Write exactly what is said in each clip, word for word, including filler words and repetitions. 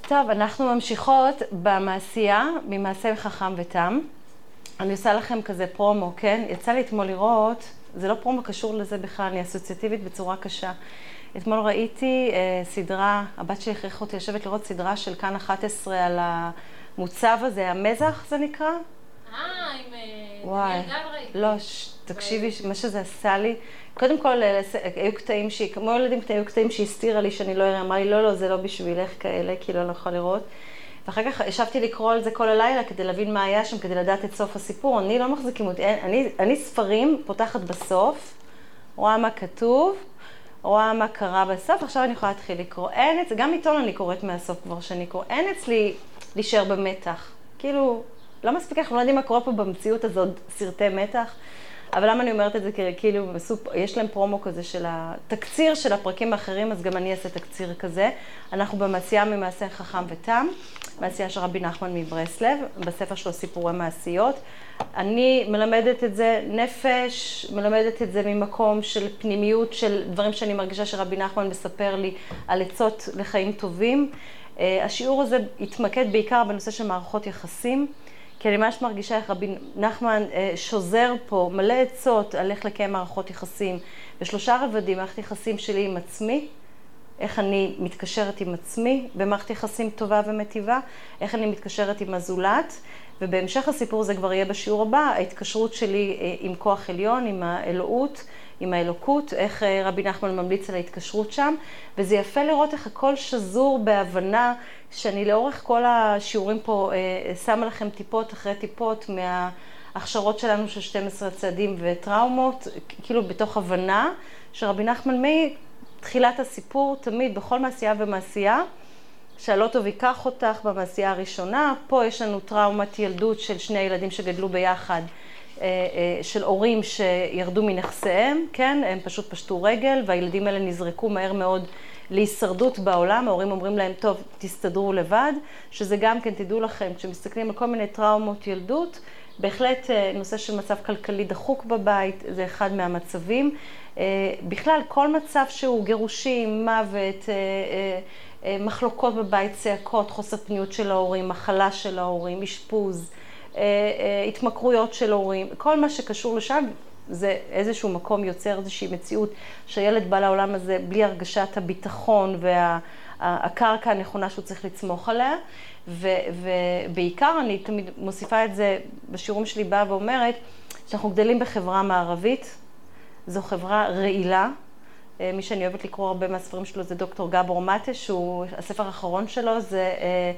טוב, אנחנו ממשיכות במעשייה, ממעשה חכם ותם. אני עושה לכם כזה פרומו, כן? יצא לי אתמול לראות, זה לא פרומו קשור לזה בכלל, אני אסוציאטיבית בצורה קשה. אתמול ראיתי אה, סדרה, הבת שלי הכריחה אותי לשבת לראות סדרה של כאן אחת עשרה על המוצב הזה, המזח זה נקרא? אה, עם וואי, דניאל גברי. לא, ש... תקשיבי, מה שזה עשה לי, קודם כל, היו קטעים שהיא, כמו ילדים קטעים, היו קטעים שהיא הסתירה לי שאני לא אראה, אמרה לי, לא, לא, זה לא בשבילך כאלה, כי לא יכול לראות. ואחר כך ישבתי לקרוא על זה כל הלילה כדי להבין מה היה שם, כדי לדעת את סוף הסיפור. אני לא מחזיקים אותי, אני, אני ספרים פותחת בסוף, רואה מה כתוב, רואה מה קרה בסוף, עכשיו אני יכולה להתחיל לקרוא. אין אצלי, גם עיתון אני קוראת מהסוף כבר שאני קורא, אין אצלי להישאר במתח. כאילו, לא מספיק, אנחנו לא יודעים מה קורה פה במציאות הזאת, סרטי מתח. אבל למה אני אומרת את זה? כי כאילו, יש להם פרומו כזה של התקציר של הפרקים האחרים, אז גם אני אעשה תקציר כזה. אנחנו במעשייה ממעשה חכם ותם, מעשייה של רבי נחמן מברסלב, בספר שלו סיפורי מעשיות. אני מלמדת את זה נפש, מלמדת את זה ממקום של פנימיות, של דברים שאני מרגישה שרבי נחמן מספר לי על עצות לחיים טובים. השיעור הזה התמקד בעיקר בנושא של מערכות יחסים, כי אני ממש מרגישה איך רבי נחמן שוזר פה מלא עצות על איך לקיים מערכות יחסים. בשלושה רבדים, מערכת יחסים שלי עם עצמי, איך אני מתקשרת עם עצמי במערכת יחסים טובה ומטיבה, איך אני מתקשרת עם הזולת, ובהמשך הסיפור זה כבר יהיה בשיעור הבא, ההתקשרות שלי עם כוח עליון, עם האלוהות, עם האלוקות, איך רבי נחמן ממליץ על ההתקשרות שם, וזה יפה לראות איך הכל שזור בהבנה, שאני לאורך כל השיעורים פה שמה לכם טיפות אחרי טיפות מההכשרות שלנו של שנים עשר צעדים וטראומות, כאילו בתוך הבנה, שרבי נחמן מתחילת הסיפור, תמיד בכל מעשייה ומעשייה, שהלא טוב ייקח אותך במעשייה הראשונה, פה יש לנו טראומת ילדות של שני ילדים שגדלו ביחד, של הורים שירדו מנכסיהם, כן, הם פשוט פשטו רגל, והילדים האלה נזרקו מהר מאוד להישרדות בעולם, ההורים אומרים להם, טוב, תסתדרו לבד, שזה גם כן, תדעו לכם, כשמסתכלים על כל מיני טראומות ילדות, בהחלט נושא של מצב כלכלי דחוק בבית, זה אחד מהמצבים. בכלל, כל מצב שהוא גירושים, מוות, מחלוקות בבית, צעקות, חוסר פניות של ההורים, מחלה של ההורים, אשפוז, התמכרויות של הורים, כל מה שקשור לשם, זה איזשהו מקום יוצר איזושהי מציאות שהילד בא לעולם הזה בלי הרגשת הביטחון והקרקע הנכונה שהוא צריך לצמוח עליה. ובעיקר אני תמיד מוסיפה את זה בשיעורים שלי באה ואומרת שאנחנו גדלים בחברה מערבית, זו חברה רעילה. מי שאני אוהבת לקרוא הרבה מהספרים שלו זה דוקטור גבור מטה, שהוא, הספר האחרון שלו זה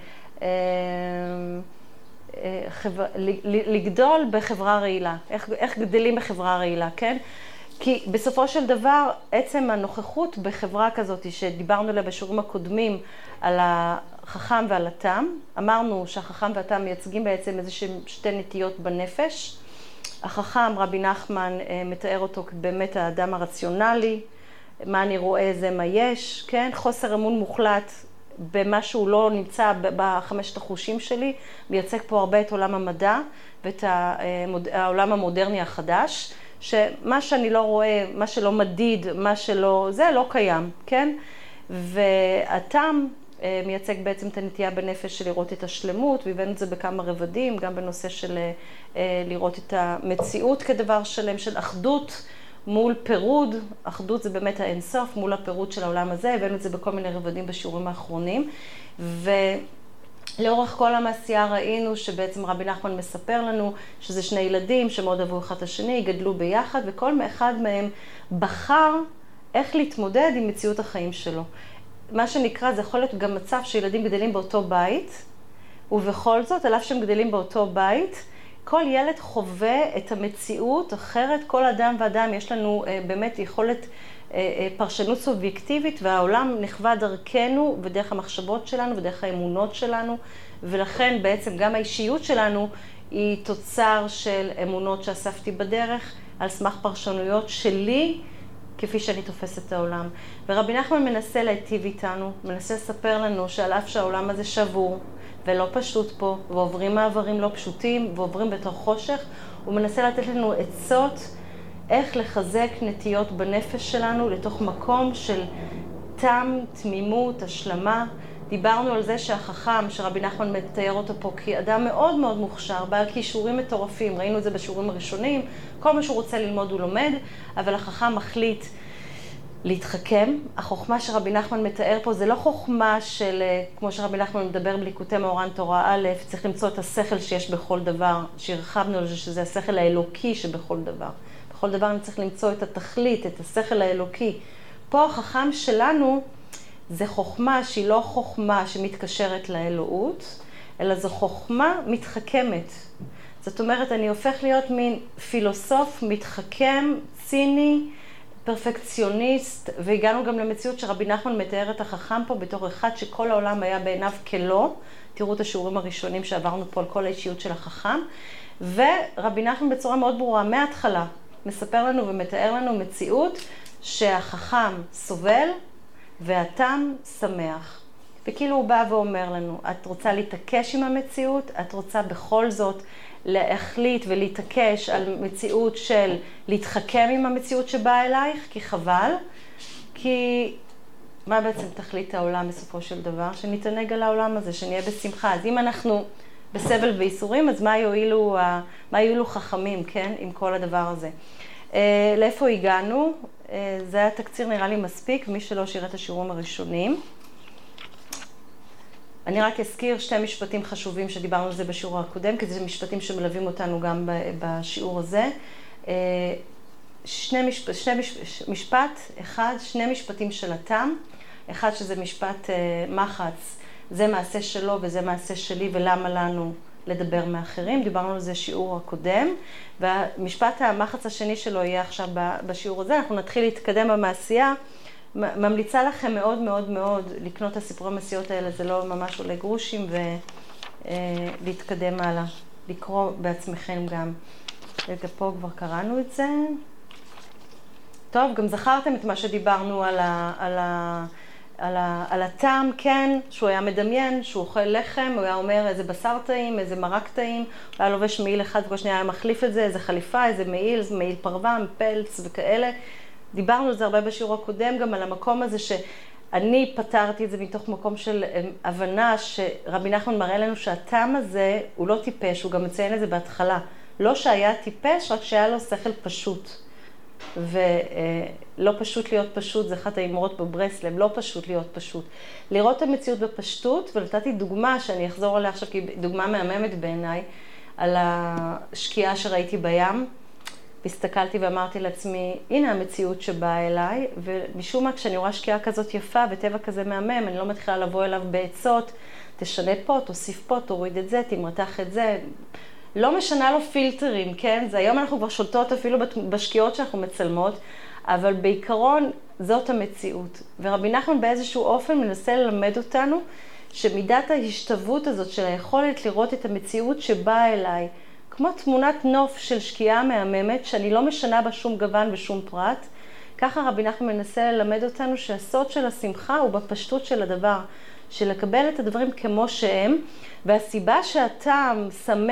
חבר, לגדול בחברה רעילה, איך, איך גדלים בחברה רעילה, כן? כי בסופו של דבר, עצם הנוכחות בחברה כזאת, שדיברנו עליה בשיעורים הקודמים על החכם ועל התם, אמרנו שהחכם והתם מייצגים בעצם איזה שתי נטיות בנפש. החכם, רבי נחמן, מתאר אותו באמת האדם הרציונלי, מה אני רואה זה מה יש, כן? חוסר אמון מוחלט במה שהוא לא נמצא בחמשת החושים שלי, מייצג פה הרבה את עולם המדע ואת העולם המודרני החדש, שמה שאני לא רואה, מה שלא מדיד, מה שלא, זה לא קיים, כן? והתם מייצג בעצם את הנטייה בנפש של לראות את השלמות, והבאנו את זה בכמה רבדים, גם בנושא של לראות את המציאות כדבר שלם, של אחדות מול פירוד, אחדות זה באמת האינסוף, מול הפירוד של העולם הזה, הבאנו את זה בכל מיני רבדים בשיעורים האחרונים, ולאורך כל המעשייה ראינו שבעצם רבי נחמן מספר לנו שזה שני ילדים שמאוד אהבו אחד השני, גדלו ביחד, וכל אחד מהם בחר איך להתמודד עם מציאות החיים שלו. מה שנקרא, זה יכול להיות גם מצב שילדים גדלים באותו בית, ובכל זאת, על אף שהם גדלים באותו בית, כל ילד חווה את המציאות אחרת, כל אדם ואדם יש לנו באמת יכולת פרשנות סובייקטיבית, והעולם נחווה דרכנו ודרך המחשבות שלנו ודרך האמונות שלנו, ולכן בעצם גם האישיות שלנו היא תוצר של אמונות שאספתי בדרך, על סמך פרשנויות שלי, כפי שאני תופסת את העולם. ורבי נחמן מנסה להיטיב איתנו, מנסה לספר לנו שעל אף שהעולם הזה שבור, ולא פשוט פה, ועוברים מעברים לא פשוטים, ועוברים בתוך חושך, הוא מנסה לתת לנו עצות איך לחזק נטיות בנפש שלנו לתוך מקום של תם, תמימות, השלמה, דיברנו על זה שהחכם, שרבי נחמן מתאר אותו פה כאדם מאוד מאוד מוכשר, בעל כישורים מטורפים, ראינו את זה בשיעורים הראשונים, כל מה שהוא רוצה ללמוד הוא לומד, אבל החכם מחליט להתחכם. החוכמה שרבי נחמן מתאר פה זה לא חוכמה של, כמו שרבי נחמן מדבר בליקוטי מאורן תורה א', צריך למצוא את השכל שיש בכל דבר, שהרחבנו על זה שזה השכל האלוקי שבכל דבר. בכל דבר אני צריך למצוא את התכלית, את השכל האלוקי. פה החכם שלנו זה חוכמה שהיא לא חוכמה שמתקשרת לאלוהות, אלא זו חוכמה מתחכמת. זאת אומרת, אני הופך להיות מין פילוסוף מתחכם, ציני, פרפקציוניסט, והגענו גם למציאות שרבי נחמן מתאר את החכם פה בתור אחד שכל העולם היה בעיניו כלא. תראו את השיעורים הראשונים שעברנו פה על כל האישיות של החכם. ורבי נחמן בצורה מאוד ברורה מההתחלה מספר לנו ומתאר לנו מציאות שהחכם סובל והתם שמח. וכאילו הוא בא ואומר לנו, את רוצה להתעקש עם המציאות, את רוצה בכל זאת להחליט ולהתעקש על מציאות של להתחכם עם המציאות שבאה אלייך, כי חבל, כי מה בעצם תכלית העולם בסופו של דבר? שנתענג על העולם הזה, שנהיה בשמחה. אז אם אנחנו בסבל וייסורים, אז מה יועילו, מה יועילו חכמים, כן, עם כל הדבר הזה? לאיפה הגענו? זה היה תקציר נראה לי מספיק, מי שלא שירת את השיעורים הראשונים. אני רק אזכיר שתי משפטים חשובים שדיברנו על זה בשיעור הקודם, כי זה משפטים שמלווים אותנו גם בשיעור הזה. שני משפט, שני משפט, אחד, שני משפטים של התם, אחד שזה משפט מחץ, זה מעשה שלו וזה מעשה שלי ולמה לנו לדבר מאחרים, דיברנו על זה שיעור הקודם, והמשפט המחץ השני שלו יהיה עכשיו בשיעור הזה, אנחנו נתחיל להתקדם במעשייה, ממליצה לכם מאוד מאוד מאוד לקנות את הסיפורי המעשיות האלה, זה לא ממש עולה גרושים, ולהתקדם הלאה, לקרוא בעצמכם גם. רגע, פה כבר קראנו את זה. טוב, גם זכרתם את מה שדיברנו על ה... על ה... על, ה, על הטעם, כן, שהוא היה מדמיין, שהוא אוכל לחם, הוא היה אומר איזה בשר טעים, איזה מרק טעים, הוא היה לובש מעיל אחד וכל שנייה היה מחליף את זה, איזה חליפה, איזה מעיל, איזה מעיל פרוון, פלץ וכאלה. דיברנו על זה הרבה בשיעור הקודם, גם על המקום הזה שאני פתרתי את זה מתוך מקום של הבנה שרבי נחמן מראה לנו שהטעם הזה הוא לא טיפש, הוא גם מציין את זה בהתחלה. לא שהיה טיפש, רק שהיה לו שכל פשוט. ולא פשוט להיות פשוט, זה אחת האמרות בברסלב, לא פשוט להיות פשוט. לראות את המציאות בפשטות, ונתתי דוגמה שאני אחזור עליה עכשיו, כי דוגמה מהממת בעיניי, על השקיעה שראיתי בים. והסתכלתי ואמרתי לעצמי, הנה המציאות שבאה אליי, ומשום מה כשאני רואה שקיעה כזאת יפה וטבע כזה מהמם, אני לא מתחילה לבוא אליו בעצות, תשנה פה, תוסיף פה, תוריד את זה, תמרתח את זה. לא משנה לו פילטרים, כן? זה היום אנחנו כבר שולטות אפילו בשקיעות שאנחנו מצלמות, אבל בעיקרון זאת המציאות. ורבי נחמן באיזשהו אופן מנסה ללמד אותנו שמידת ההשתוות הזאת של היכולת לראות את המציאות שבאה אליי, כמו תמונת נוף של שקיעה מהממת, שאני לא משנה בה שום גוון ושום פרט, ככה רבי נחמן מנסה ללמד אותנו שהסוד של השמחה הוא בפשטות של הדבר, של לקבל את הדברים כמו שהם, והסיבה שהטעם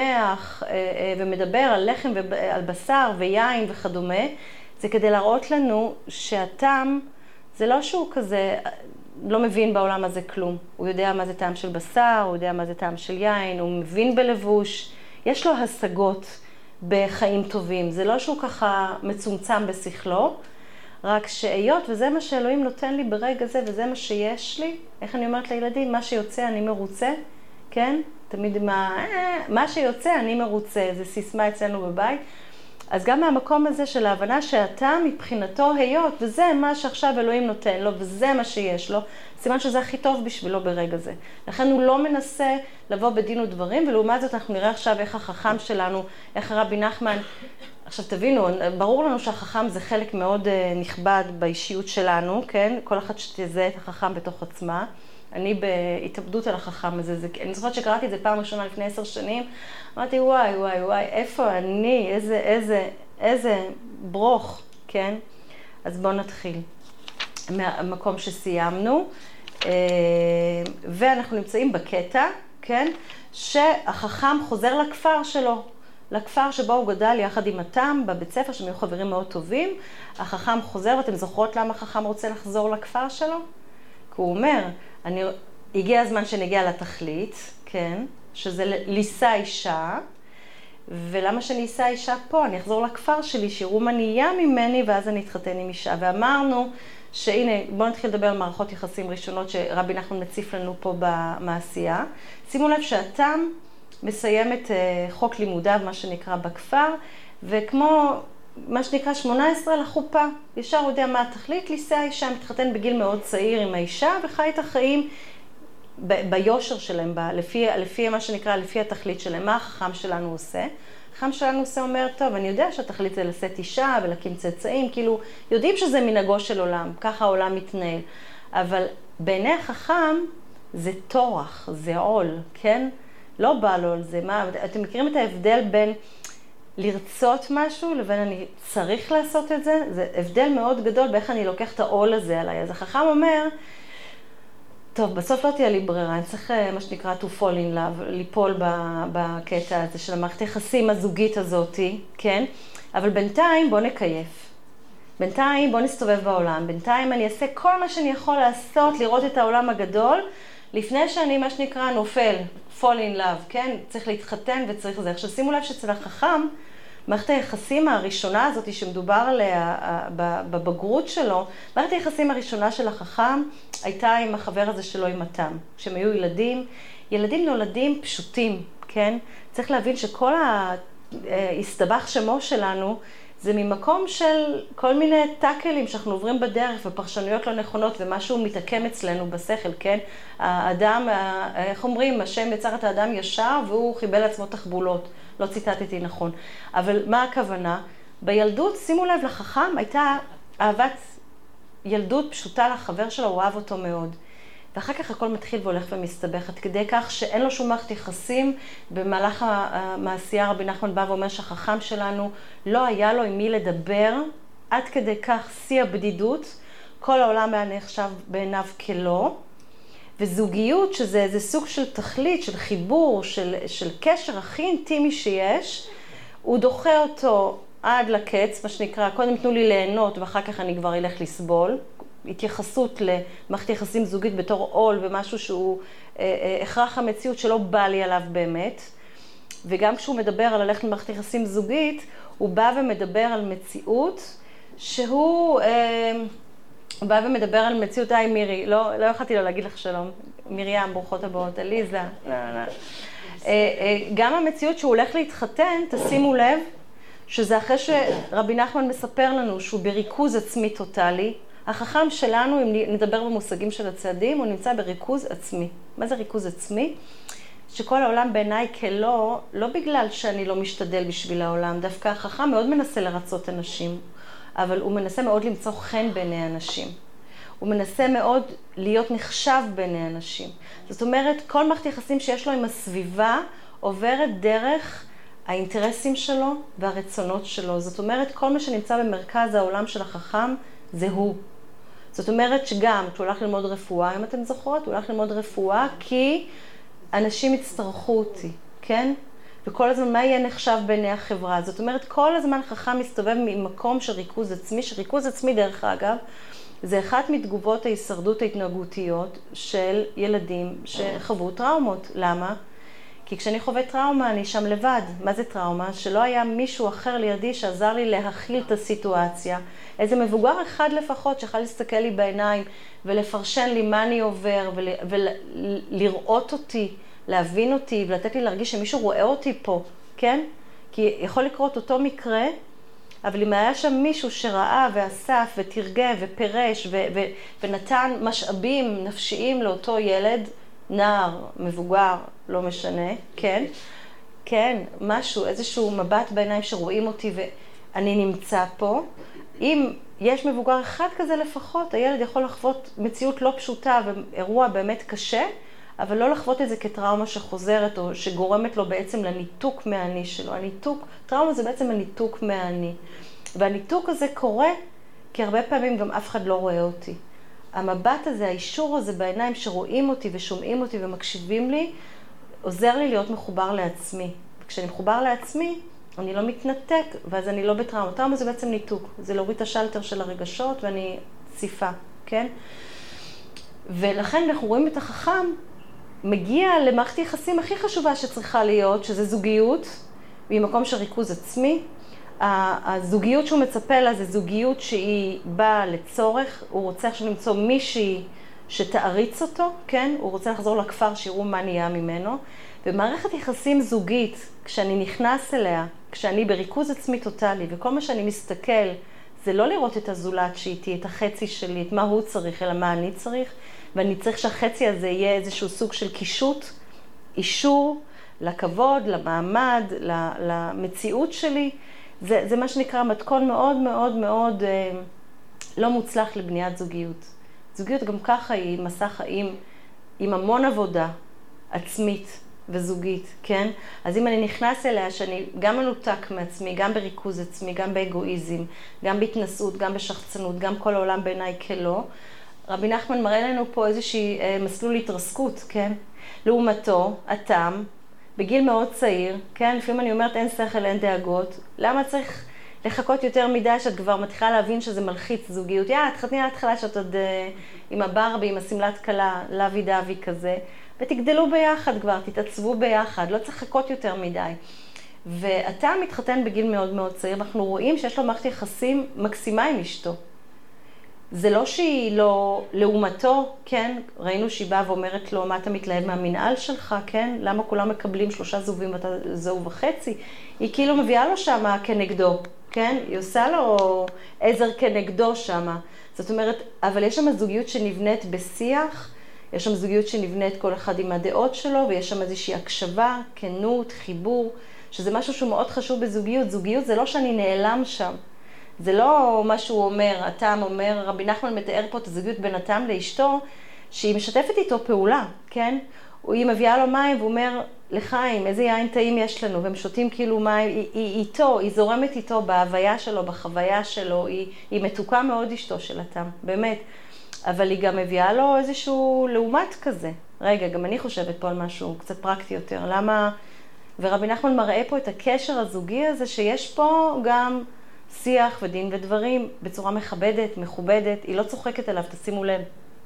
שמח ומדבר על לחם ועל בשר ויין וכדומה, זה כדי להראות לנו שהטעם זה לא שהוא כזה לא מבין בעולם הזה כלום. הוא יודע מה זה טעם של בשר, הוא יודע מה זה טעם של יין, הוא מבין בלבוש, יש לו השגות בחיים טובים. זה לא שהוא ככה מצומצם בשכלו, רק שהיות, וזה מה שאלוהים נותן לי ברגע זה, וזה מה שיש לי, איך אני אומרת לילדים, מה שיוצא אני מרוצה, כן? תמיד מה, מה שיוצא אני מרוצה, זה סיסמה אצלנו בבית. אז גם מהמקום הזה של ההבנה שאתה מבחינתו היות, וזה מה שעכשיו אלוהים נותן לו, וזה מה שיש לו, סימן שזה הכי טוב בשבילו ברגע זה. לכן הוא לא מנסה לבוא בדין ודברים, ולעומת זאת אנחנו נראה עכשיו איך החכם שלנו, איך רבי נחמן, עכשיו תבינו, ברור לנו שהחכם זה חלק מאוד נכבד באישיות שלנו, כן? כל אחת שתזהה את החכם בתוך עצמה. אני בהתאבדות על החכם הזה, זה, אני זוכרת שקראתי את זה פעם ראשונה לפני עשר שנים, אמרתי וואי וואי וואי, איפה אני, איזה, איזה, איזה ברוך, כן? אז בואו נתחיל מהמקום שסיימנו, ואנחנו נמצאים בקטע, כן? שהחכם חוזר לכפר שלו, לכפר שבו הוא גדל יחד עם התם, בבית ספר, שהם היו חברים מאוד טובים. החכם חוזר, ואתם זוכרות למה החכם רוצה לחזור לכפר שלו? כי הוא אומר, אני, הגיע הזמן שנגיע לתכלית, כן? שזה לישא אישה. ולמה שאני אשא אישה פה? אני אחזור לכפר שלי, שיראו מה נהיה ממני, ואז אני אתחתן עם אישה. ואמרנו שהנה, בואו נתחיל לדבר על מערכות יחסים ראשונות שרבי נחמן מציף לנו פה במעשייה. שימו לב שהתם מסיים את חוק לימודיו, מה שנקרא בכפר, וכמו מה שנקרא שמונה עשרה לחופה, ישר הוא יודע מה התכלית, לישא האישה, מתחתן בגיל מאוד צעיר עם האישה, וחי את החיים ב- ביושר שלהם, ב- לפי, לפי מה שנקרא, לפי התכלית שלהם. מה החכם שלנו עושה? החכם שלנו עושה אומר, טוב, אני יודע שהתכלית זה לשאת אישה ולהקים צאצאים, כאילו, יודעים שזה מנהגו של עולם, ככה העולם מתנהל. אבל בעיני החכם זה תורח, זה עול, כן? לא בא לו על זה. מה, אתם מכירים את ההבדל בין לרצות משהו לבין אני צריך לעשות את זה? זה הבדל מאוד גדול באיך אני לוקח את העול הזה עליי. אז החכם אומר, טוב, בסוף לא תהיה לי ברירה, אני צריך מה שנקרא to fall in love, ליפול בקטע הזה של המערכת היחסים הזוגית הזאת, כן? אבל בינתיים בוא נקייף. בינתיים בוא נסתובב בעולם. בינתיים אני אעשה כל מה שאני יכול לעשות, לראות את העולם הגדול, לפני שאני מה שנקרא נופל, fall in love, כן? צריך להתחתן וצריך זה. עכשיו שימו לב שאצל החכם, מערכת היחסים הראשונה הזאת שמדובר עליה בבגרות שלו, מערכת היחסים הראשונה של החכם הייתה עם החבר הזה שלו עם התם. כשהם היו ילדים, ילדים נולדים פשוטים, כן? צריך להבין שכל ההסתבך שמו שלנו זה ממקום של כל מיני טאקלים שאנחנו עוברים בדרך ופרשנויות לא נכונות ומשהו מתעקם אצלנו בשכל, כן? האדם, איך אומרים, השם יצר את האדם ישר והוא חיבל לעצמו תחבולות. לא ציטטתי נכון. אבל מה הכוונה? בילדות, שימו לב, לחכם הייתה אהבת ילדות פשוטה לחבר שלו, הוא אהב אותו מאוד. ואחר כך הכל מתחיל והולך ומסתבך, עד כדי כך שאין לו שום מערכת יחסים. במהלך המעשייה רבי נחמן בא ואומר שהחכם שלנו לא היה לו עם מי לדבר, עד כדי כך שיא הבדידות, כל העולם היה נחשב בעיניו כלא. וזוגיות, שזה איזה סוג של תכלית, של חיבור, של, של קשר הכי אינטימי שיש, הוא דוחה אותו עד לקץ, מה שנקרא, קודם תנו לי ליהנות ואחר כך אני כבר אלך לסבול. התייחסות למערכת יחסים זוגית בתור עול ומשהו שהוא אה, אה, הכרח המציאות שלא בא לי עליו באמת. וגם כשהוא מדבר על ללכת למערכת יחסים זוגית, הוא בא ומדבר על מציאות שהוא... אה, הוא בא ומדבר על מציאות, היי מירי, לא, לא יכולתי לו להגיד לך שלום, מרים, ברוכות הבאות, עליזה, לא, לא. גם המציאות שהוא הולך להתחתן, תשימו לב, שזה אחרי שרבי נחמן מספר לנו שהוא בריכוז עצמי טוטלי, החכם שלנו, אם נדבר במושגים של הצעדים, הוא נמצא בריכוז עצמי. מה זה ריכוז עצמי? שכל העולם בעיניי כלא, לא בגלל שאני לא משתדל בשביל העולם, דווקא החכם מאוד מנסה לרצות אנשים. אבל הוא מנסה מאוד למצוא חן בעיני אנשים. הוא מנסה מאוד להיות נחשב בעיני אנשים. זאת אומרת, כל מערכת יחסים שיש לו עם הסביבה עוברת דרך האינטרסים שלו והרצונות שלו. זאת אומרת, כל מה שנמצא במרכז העולם של החכם זה הוא. זאת אומרת שגם כשהוא הולך ללמוד רפואה, אם אתם זוכרות, הוא הולך ללמוד רפואה כי אנשים יצטרכו אותי, כן? וכל הזמן מה יהיה נחשב בעיני החברה. זאת אומרת, כל הזמן חכם מסתובב ממקום של ריכוז עצמי, שריכוז עצמי דרך אגב, זה אחת מתגובות ההישרדות ההתנהגותיות של ילדים שחוו טראומות. למה? כי כשאני חווה טראומה, אני שם לבד. מה זה טראומה? שלא היה מישהו אחר לידי שעזר לי להכיל את הסיטואציה. איזה מבוגר אחד לפחות שיכל להסתכל לי בעיניים ולפרשן לי מה אני עובר ולראות אותי. להבין אותי ולתת לי להרגיש שמישהו רואה אותי פה, כן? כי יכול לקרות אותו מקרה, אבל אם היה שם מישהו שראה ואסף ותרגם ופרש ו- ו- ונתן משאבים נפשיים לאותו ילד, נער, מבוגר, לא משנה, כן? כן, משהו, איזשהו מבט בעיניים שרואים אותי ואני נמצא פה. אם יש מבוגר אחד כזה לפחות, הילד יכול לחוות מציאות לא פשוטה ואירוע באמת קשה, אבל לא לחוות את זה כטראומה שחוזרת או שגורמת לו בעצם לניתוק מהאני שלו. הניתוק, טראומה זה בעצם הניתוק מהאני. והניתוק הזה קורה כי הרבה פעמים גם אף אחד לא רואה אותי. המבט הזה, האישור הזה בעיניים שרואים אותי ושומעים אותי ומקשיבים לי, עוזר לי להיות מחובר לעצמי. וכשאני מחובר לעצמי, אני לא מתנתק, ואז אני לא בטראומה. טראומה זה בעצם ניתוק. זה להוריד את השלטר של הרגשות ואני ציפה, כן? ולכן אנחנו רואים את החכם מגיע למערכת יחסים הכי חשובה שצריכה להיות, שזה זוגיות, ממקום של ריכוז עצמי. הזוגיות שהוא מצפה לה זה זוגיות שהיא באה לצורך, הוא רוצה עכשיו למצוא מישהי שתעריץ אותו, כן? הוא רוצה לחזור לכפר שיראו מה נהיה ממנו. במערכת יחסים זוגית, כשאני נכנס אליה, כשאני בריכוז עצמי טוטלי, וכל מה שאני מסתכל זה לא לראות את הזולת שאיתי, את החצי שלי, את מה הוא צריך, אלא מה אני צריך, ואני צריך שהחצי הזה יהיה איזשהו סוג של קישוט, אישור לכבוד, למעמד, למציאות שלי. זה, זה מה שנקרא מתכון מאוד מאוד מאוד אה, לא מוצלח לבניית זוגיות. זוגיות גם ככה היא מסע חיים עם המון עבודה עצמית וזוגית, כן? אז אם אני נכנס אליה שאני גם מנותק מעצמי, גם בריכוז עצמי, גם באגואיזם, גם בהתנסות, גם בשחצנות, גם כל העולם בעיניי כלא, רבי נחמן מראה לנו פה איזושהי אה, מסלול התרסקות, כן? לעומתו, התם, בגיל מאוד צעיר, כן? לפעמים אני אומרת אין שכל, אין דאגות. למה צריך לחכות יותר מדי שאת כבר מתחילה להבין שזה מלחיץ זוגיות? יא, תחתני להתחלה שאת עוד אה, עם הברבי, עם הסמלת קלה, לוי דווי כזה, ותגדלו ביחד כבר, תתעצבו ביחד, לא צריך לחכות יותר מדי. ואתה מתחתן בגיל מאוד מאוד צעיר, ואנחנו רואים שיש לו מערכת יחסים מקסימה עם אשתו. זה לא שהיא לא לעומתו, כן? ראינו שהיא באה ואומרת לו, מה אתה מתלהב מהמנהל שלך, כן? למה כולם מקבלים שלושה זהובים ואתה זהו וחצי? היא כאילו מביאה לו שמה כנגדו, כן? היא עושה לו עזר כנגדו שמה. זאת אומרת, אבל יש שם זוגיות שנבנית בשיח, יש שם זוגיות שנבנית כל אחד עם הדעות שלו, ויש שם איזושהי הקשבה, כנות, חיבור, שזה משהו שהוא מאוד חשוב בזוגיות. זוגיות זה לא שאני נעלם שם. זה לא מה שהוא אומר, התם אומר, רבי נחמן מתאר פה את הזוגיות בין התם לאשתו, שהיא משתפת איתו פעולה, כן? היא מביאה לו מים והוא אומר, לחיים, איזה יין טעים יש לנו, והם שותים כאילו מים, היא, היא איתו, היא זורמת איתו בהוויה שלו, בחוויה שלו, היא, היא מתוקה מאוד אשתו של התם, באמת. אבל היא גם מביאה לו איזשהו לעומת כזה. רגע, גם אני חושבת פה על משהו קצת פרקטי יותר. למה? ורבי נחמן מראה פה את הקשר הזוגי הזה, שיש פה גם שיח ודין ודברים בצורה מכבדת, מכובדת. היא לא צוחקת עליו, תשימו לב.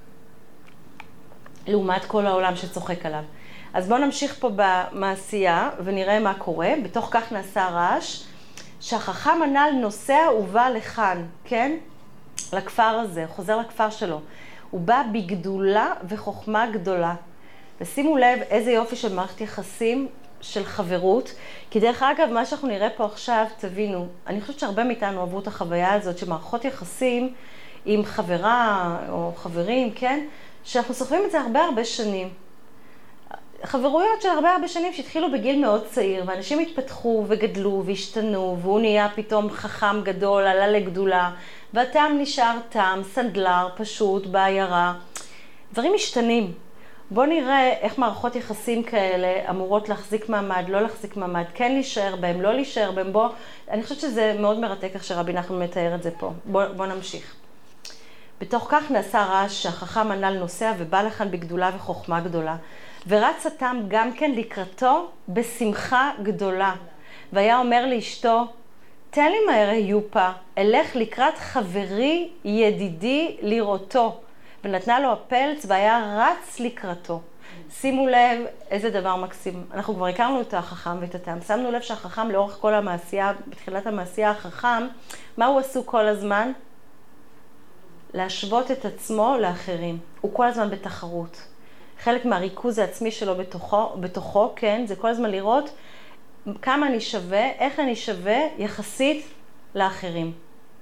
לעומת כל העולם שצוחק עליו. אז בואו נמשיך פה במעשייה ונראה מה קורה. בתוך כך נעשה רעש, שהחכם הנ"ל נוסע ובא לכאן, כן? לכפר הזה, חוזר לכפר שלו. הוא בא בגדולה וחוכמה גדולה. ושימו לב איזה יופי של מערכת יחסים, של חברות. כי דרך אגב, מה שאנחנו נראה פה עכשיו, תבינו, אני חושבת שהרבה מאיתנו עברו את החוויה הזאת, שמערכות יחסים עם חברה או חברים, כן? שאנחנו סוחבים את זה הרבה הרבה שנים. חברויות של הרבה הרבה שנים שהתחילו בגיל מאוד צעיר, ואנשים התפתחו וגדלו והשתנו, והוא נהיה פתאום חכם גדול, עלה לגדולה, והטעם נשאר טעם, סנדלר, פשוט, בעיירה. דברים משתנים. בואו נראה איך מערכות יחסים כאלה אמורות להחזיק מעמד, לא להחזיק מעמד, כן להישאר בהם, לא להישאר בהם. בוא, אני חושבת שזה מאוד מרתק איך שרבי נחמן מתאר את זה פה. בואו בוא נמשיך. בתוך כך נעשה רעש שהחכם הנ"ל נוסע ובא לכאן בגדולה וחוכמה גדולה. ורץ התם גם כן לקראתו בשמחה גדולה. והיה אומר לאשתו, תן לי מהר היופה, אלך לקראת חברי ידידי לראותו. ונתנה לו הפלץ והיה רץ לקראתו. שימו לב איזה דבר מקסים. אנחנו כבר הכרנו את החכם ואת התם. שמנו לב שהחכם לאורך כל המעשייה, בתחילת המעשייה החכם, מה הוא עשו כל הזמן? להשוות את עצמו לאחרים. הוא כל הזמן בתחרות. חלק מהריכוז העצמי שלו בתוכו, בתוכו, כן, זה כל הזמן לראות כמה אני שווה, איך אני שווה יחסית לאחרים.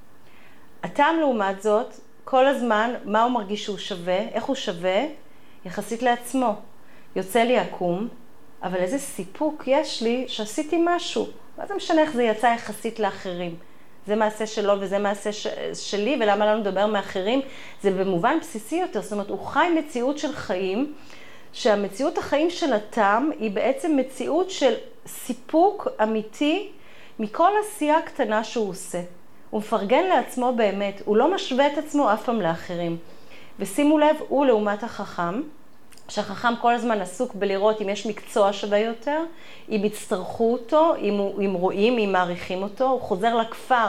התם לעומת זאת, כל הזמן, מה הוא מרגיש שהוא שווה, איך הוא שווה, יחסית לעצמו. יוצא לי עקום, אבל איזה סיפוק יש לי שעשיתי משהו. מה זה משנה איך זה יצא יחסית לאחרים? זה מעשה שלו וזה מעשה ש... שלי, ולמה לנו לדבר מאחרים? זה במובן בסיסי יותר, זאת אומרת, הוא חי מציאות של חיים, שהמציאות החיים של התם היא בעצם מציאות של סיפוק אמיתי מכל עשייה קטנה שהוא עושה. הוא מפרגן לעצמו באמת, הוא לא משווה את עצמו אף פעם לאחרים. ושימו לב, הוא לעומת החכם, שהחכם כל הזמן עסוק בלראות אם יש מקצוע שווה יותר, אם יצטרכו אותו, אם, הוא, אם רואים, אם מעריכים אותו, הוא חוזר לכפר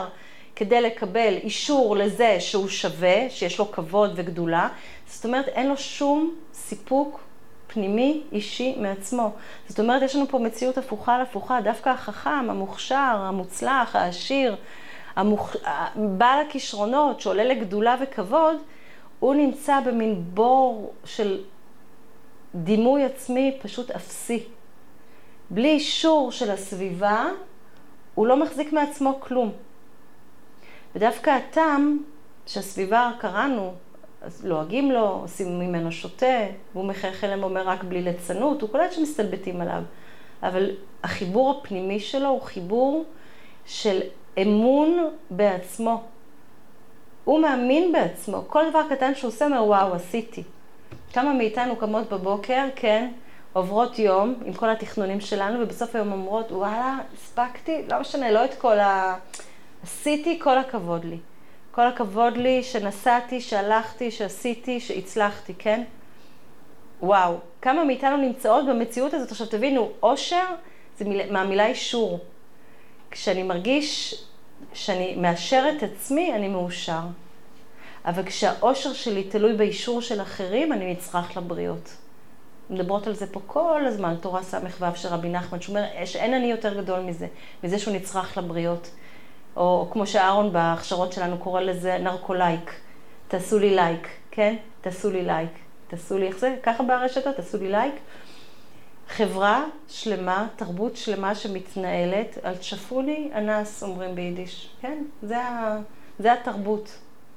כדי לקבל אישור לזה שהוא שווה, שיש לו כבוד וגדולה. זאת אומרת, אין לו שום סיפוק פנימי, אישי מעצמו. זאת אומרת, יש לנו פה מציאות הפוכה על הפוכה, דווקא החכם, המוכשר, המוצלח, העשיר, המוכ... בעל הכישרונות, שעולה לגדולה וכבוד, הוא נמצא במין בור של דימוי עצמי פשוט אפסי. בלי אישור של הסביבה, הוא לא מחזיק מעצמו כלום. ודווקא הטעם שהסביבה קראנו, אז לועגים לו, עושים ממנו שוטה, והוא מחייך אליהם אומר רק בלי ליצנות, הוא קולט שמסתלבטים עליו. אבל החיבור הפנימי שלו הוא חיבור של אמון בעצמו. הוא מאמין בעצמו. כל דבר קטן שהוא עושה אומר, וואו, עשיתי. כמה מאיתנו קמות בבוקר, כן, עוברות יום עם כל התכנונים שלנו, ובסוף היום אומרות, וואלה, הספקתי, לא משנה, לא את כל ה... עשיתי, כל הכבוד לי. כל הכבוד לי שנסעתי, שהלכתי, שעשיתי, שהצלחתי, כן? וואו, כמה מאיתנו נמצאות במציאות הזאת. עכשיו תבינו, אושר זה מילה, מהמילה אישור. כשאני מרגיש שאני מאשר את עצמי, אני מאושר. אבל כשהאושר שלי תלוי באישור של אחרים, אני נצרך לבריות. מדברות על זה פה כל הזמן, תורה סמך ואב של רבי נחמן, שאומר שאין אני יותר גדול מזה, מזה שהוא נצרך לבריות. או כמו שאהרון בהכשרות שלנו קורא לזה נרקולייק. תעשו לי לייק, כן? תעשו לי לייק. תעשו לי, איך זה? ככה ברשתות, תעשו לי לייק. חברה שלמה, תרבות שלמה שמתנהלת, על תשפוני אנס, אומרים ביידיש. כן? זה, זה התרבות.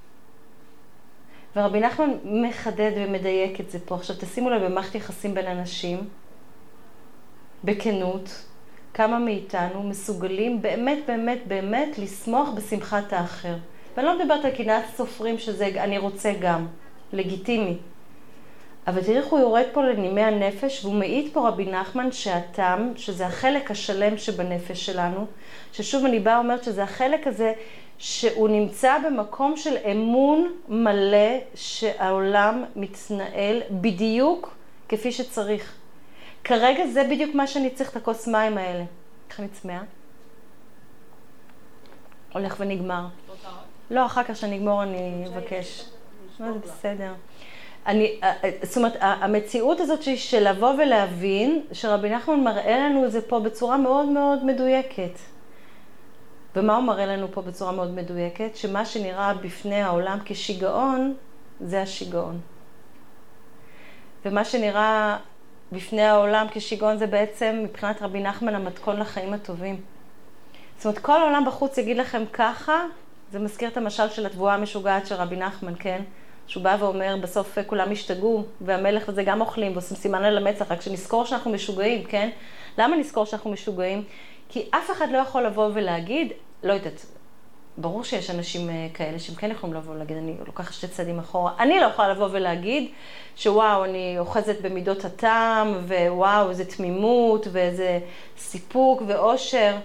ורבי נחמן מחדד ומדייק את זה פה. עכשיו תשימו לב במערכת יחסים בין אנשים, בכנות, כמה מאיתנו מסוגלים באמת, באמת, באמת לסמוך בשמחת האחר. ואני לא מדברת על קנאת סופרים שזה אני רוצה גם, לגיטימי. אבל תראי איך הוא יורד פה לנימי הנפש, והוא מעיד פה רבי נחמן שהטעם, שזה החלק השלם שבנפש שלנו, ששוב אני באה אומרת שזה החלק הזה שהוא נמצא במקום של אמון מלא שהעולם מתנהל בדיוק כפי שצריך. כרגע זה בדיוק מה שאני צריך את הכוס מים האלה. איך אני צמאה? הולך ונגמר. לא, אחר כך שנגמור אני אבקש. לא, זה בסדר. אני, זאת אומרת, המציאות הזאת של לבוא ולהבין, שרבי נחמן מראה לנו את זה פה בצורה מאוד מאוד מדויקת. ומה הוא מראה לנו פה בצורה מאוד מדויקת? שמה שנראה בפני העולם כשיגעון, זה השיגעון. ומה שנראה בפני העולם כשיגעון זה בעצם מבחינת רבי נחמן המתכון לחיים הטובים. זאת אומרת, כל העולם בחוץ יגיד לכם ככה, זה מזכיר את המשל של התבואה המשוגעת של רבי נחמן, כן? שהוא בא ואומר, בסוף כולם השתגעו, והמלך וזה גם אוכלים, ועושים סימן על המצח, רק שנזכור שאנחנו משוגעים, כן? למה נזכור שאנחנו משוגעים? כי אף אחד לא יכול לבוא ולהגיד, לא יודעת, ברור שיש אנשים כאלה שהם כן יכולים לבוא ולהגיד, אני לוקחת שתי צעדים אחורה, אני לא יכולה לבוא ולהגיד שוואו, אני אוחזת במידות הטעם, ווואו, איזה תמימות, ואיזה סיפוק ואושר.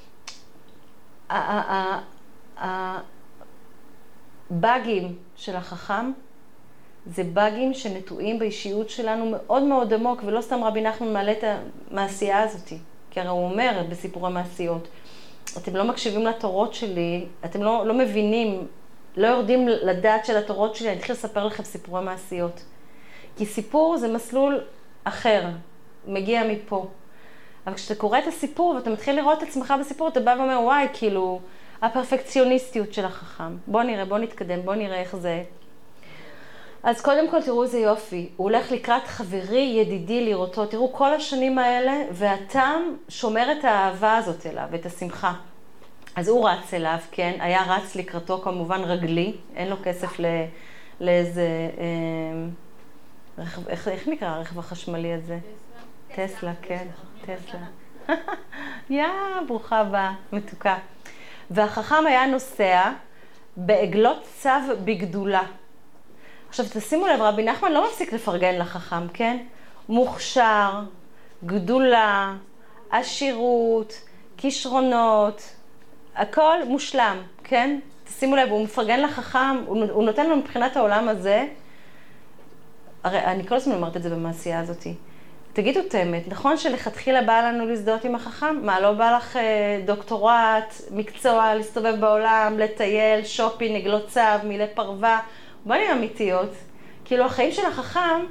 הבאגים של החכם, זה באגים שנטועים באישיות שלנו מאוד מאוד עמוק, ולא סתם רבי נחמן מעלה את המעשייה הזאת, כי הרי הוא אומר בסיפור המעשיות, אתם לא מקשיבים לתורות שלי, אתם לא, לא מבינים, לא יורדים לדעת של התורות שלי, אני אתחיל לספר לכם סיפורי מעשיות. כי סיפור זה מסלול אחר, מגיע מפה. אבל כשאתה קורא את הסיפור ואתה מתחיל לראות את עצמך בסיפור, אתה בא ואומר, וואי, כאילו, הפרפקציוניסטיות של החכם. בוא נראה, בוא נתקדם, בוא נראה איך זה. אז קודם כל תראו איזה יופי, הוא הולך לקראת חברי, ידידי, לראותו. תראו כל השנים האלה, והטעם שומר את האהבה הזאת אליו, את השמחה. אז הוא רץ אליו, כן, היה רץ לקראתו כמובן רגלי, אין לו כסף לא, לאיזה, אה, רכב, איך, איך נקרא הרכב החשמלי הזה? טסלה, טסלה כן, טסלה. יא, ברוכה הבאה, מתוקה. והחכם היה נוסע בעגלות צב בגדולה. עכשיו תשימו לב, רבי נחמן לא מפסיק לפרגן לחכם, כן? מוכשר, גדולה, עשירות, כישרונות, הכל מושלם, כן? תשימו לב, הוא מפרגן לחכם, הוא, הוא נותן לו מבחינת העולם הזה, הרי אני כל הזמן אומרת את זה במעשייה הזאת, תגידו את האמת, נכון שלכתחילה בא לנו להזדהות עם החכם? מה, לא בא לך דוקטורט, מקצוע, להסתובב בעולם, לטייל, שופינג, נגלות צב, מילי פרווה? בוא נהיה אמיתיות. כאילו החיים של החכם,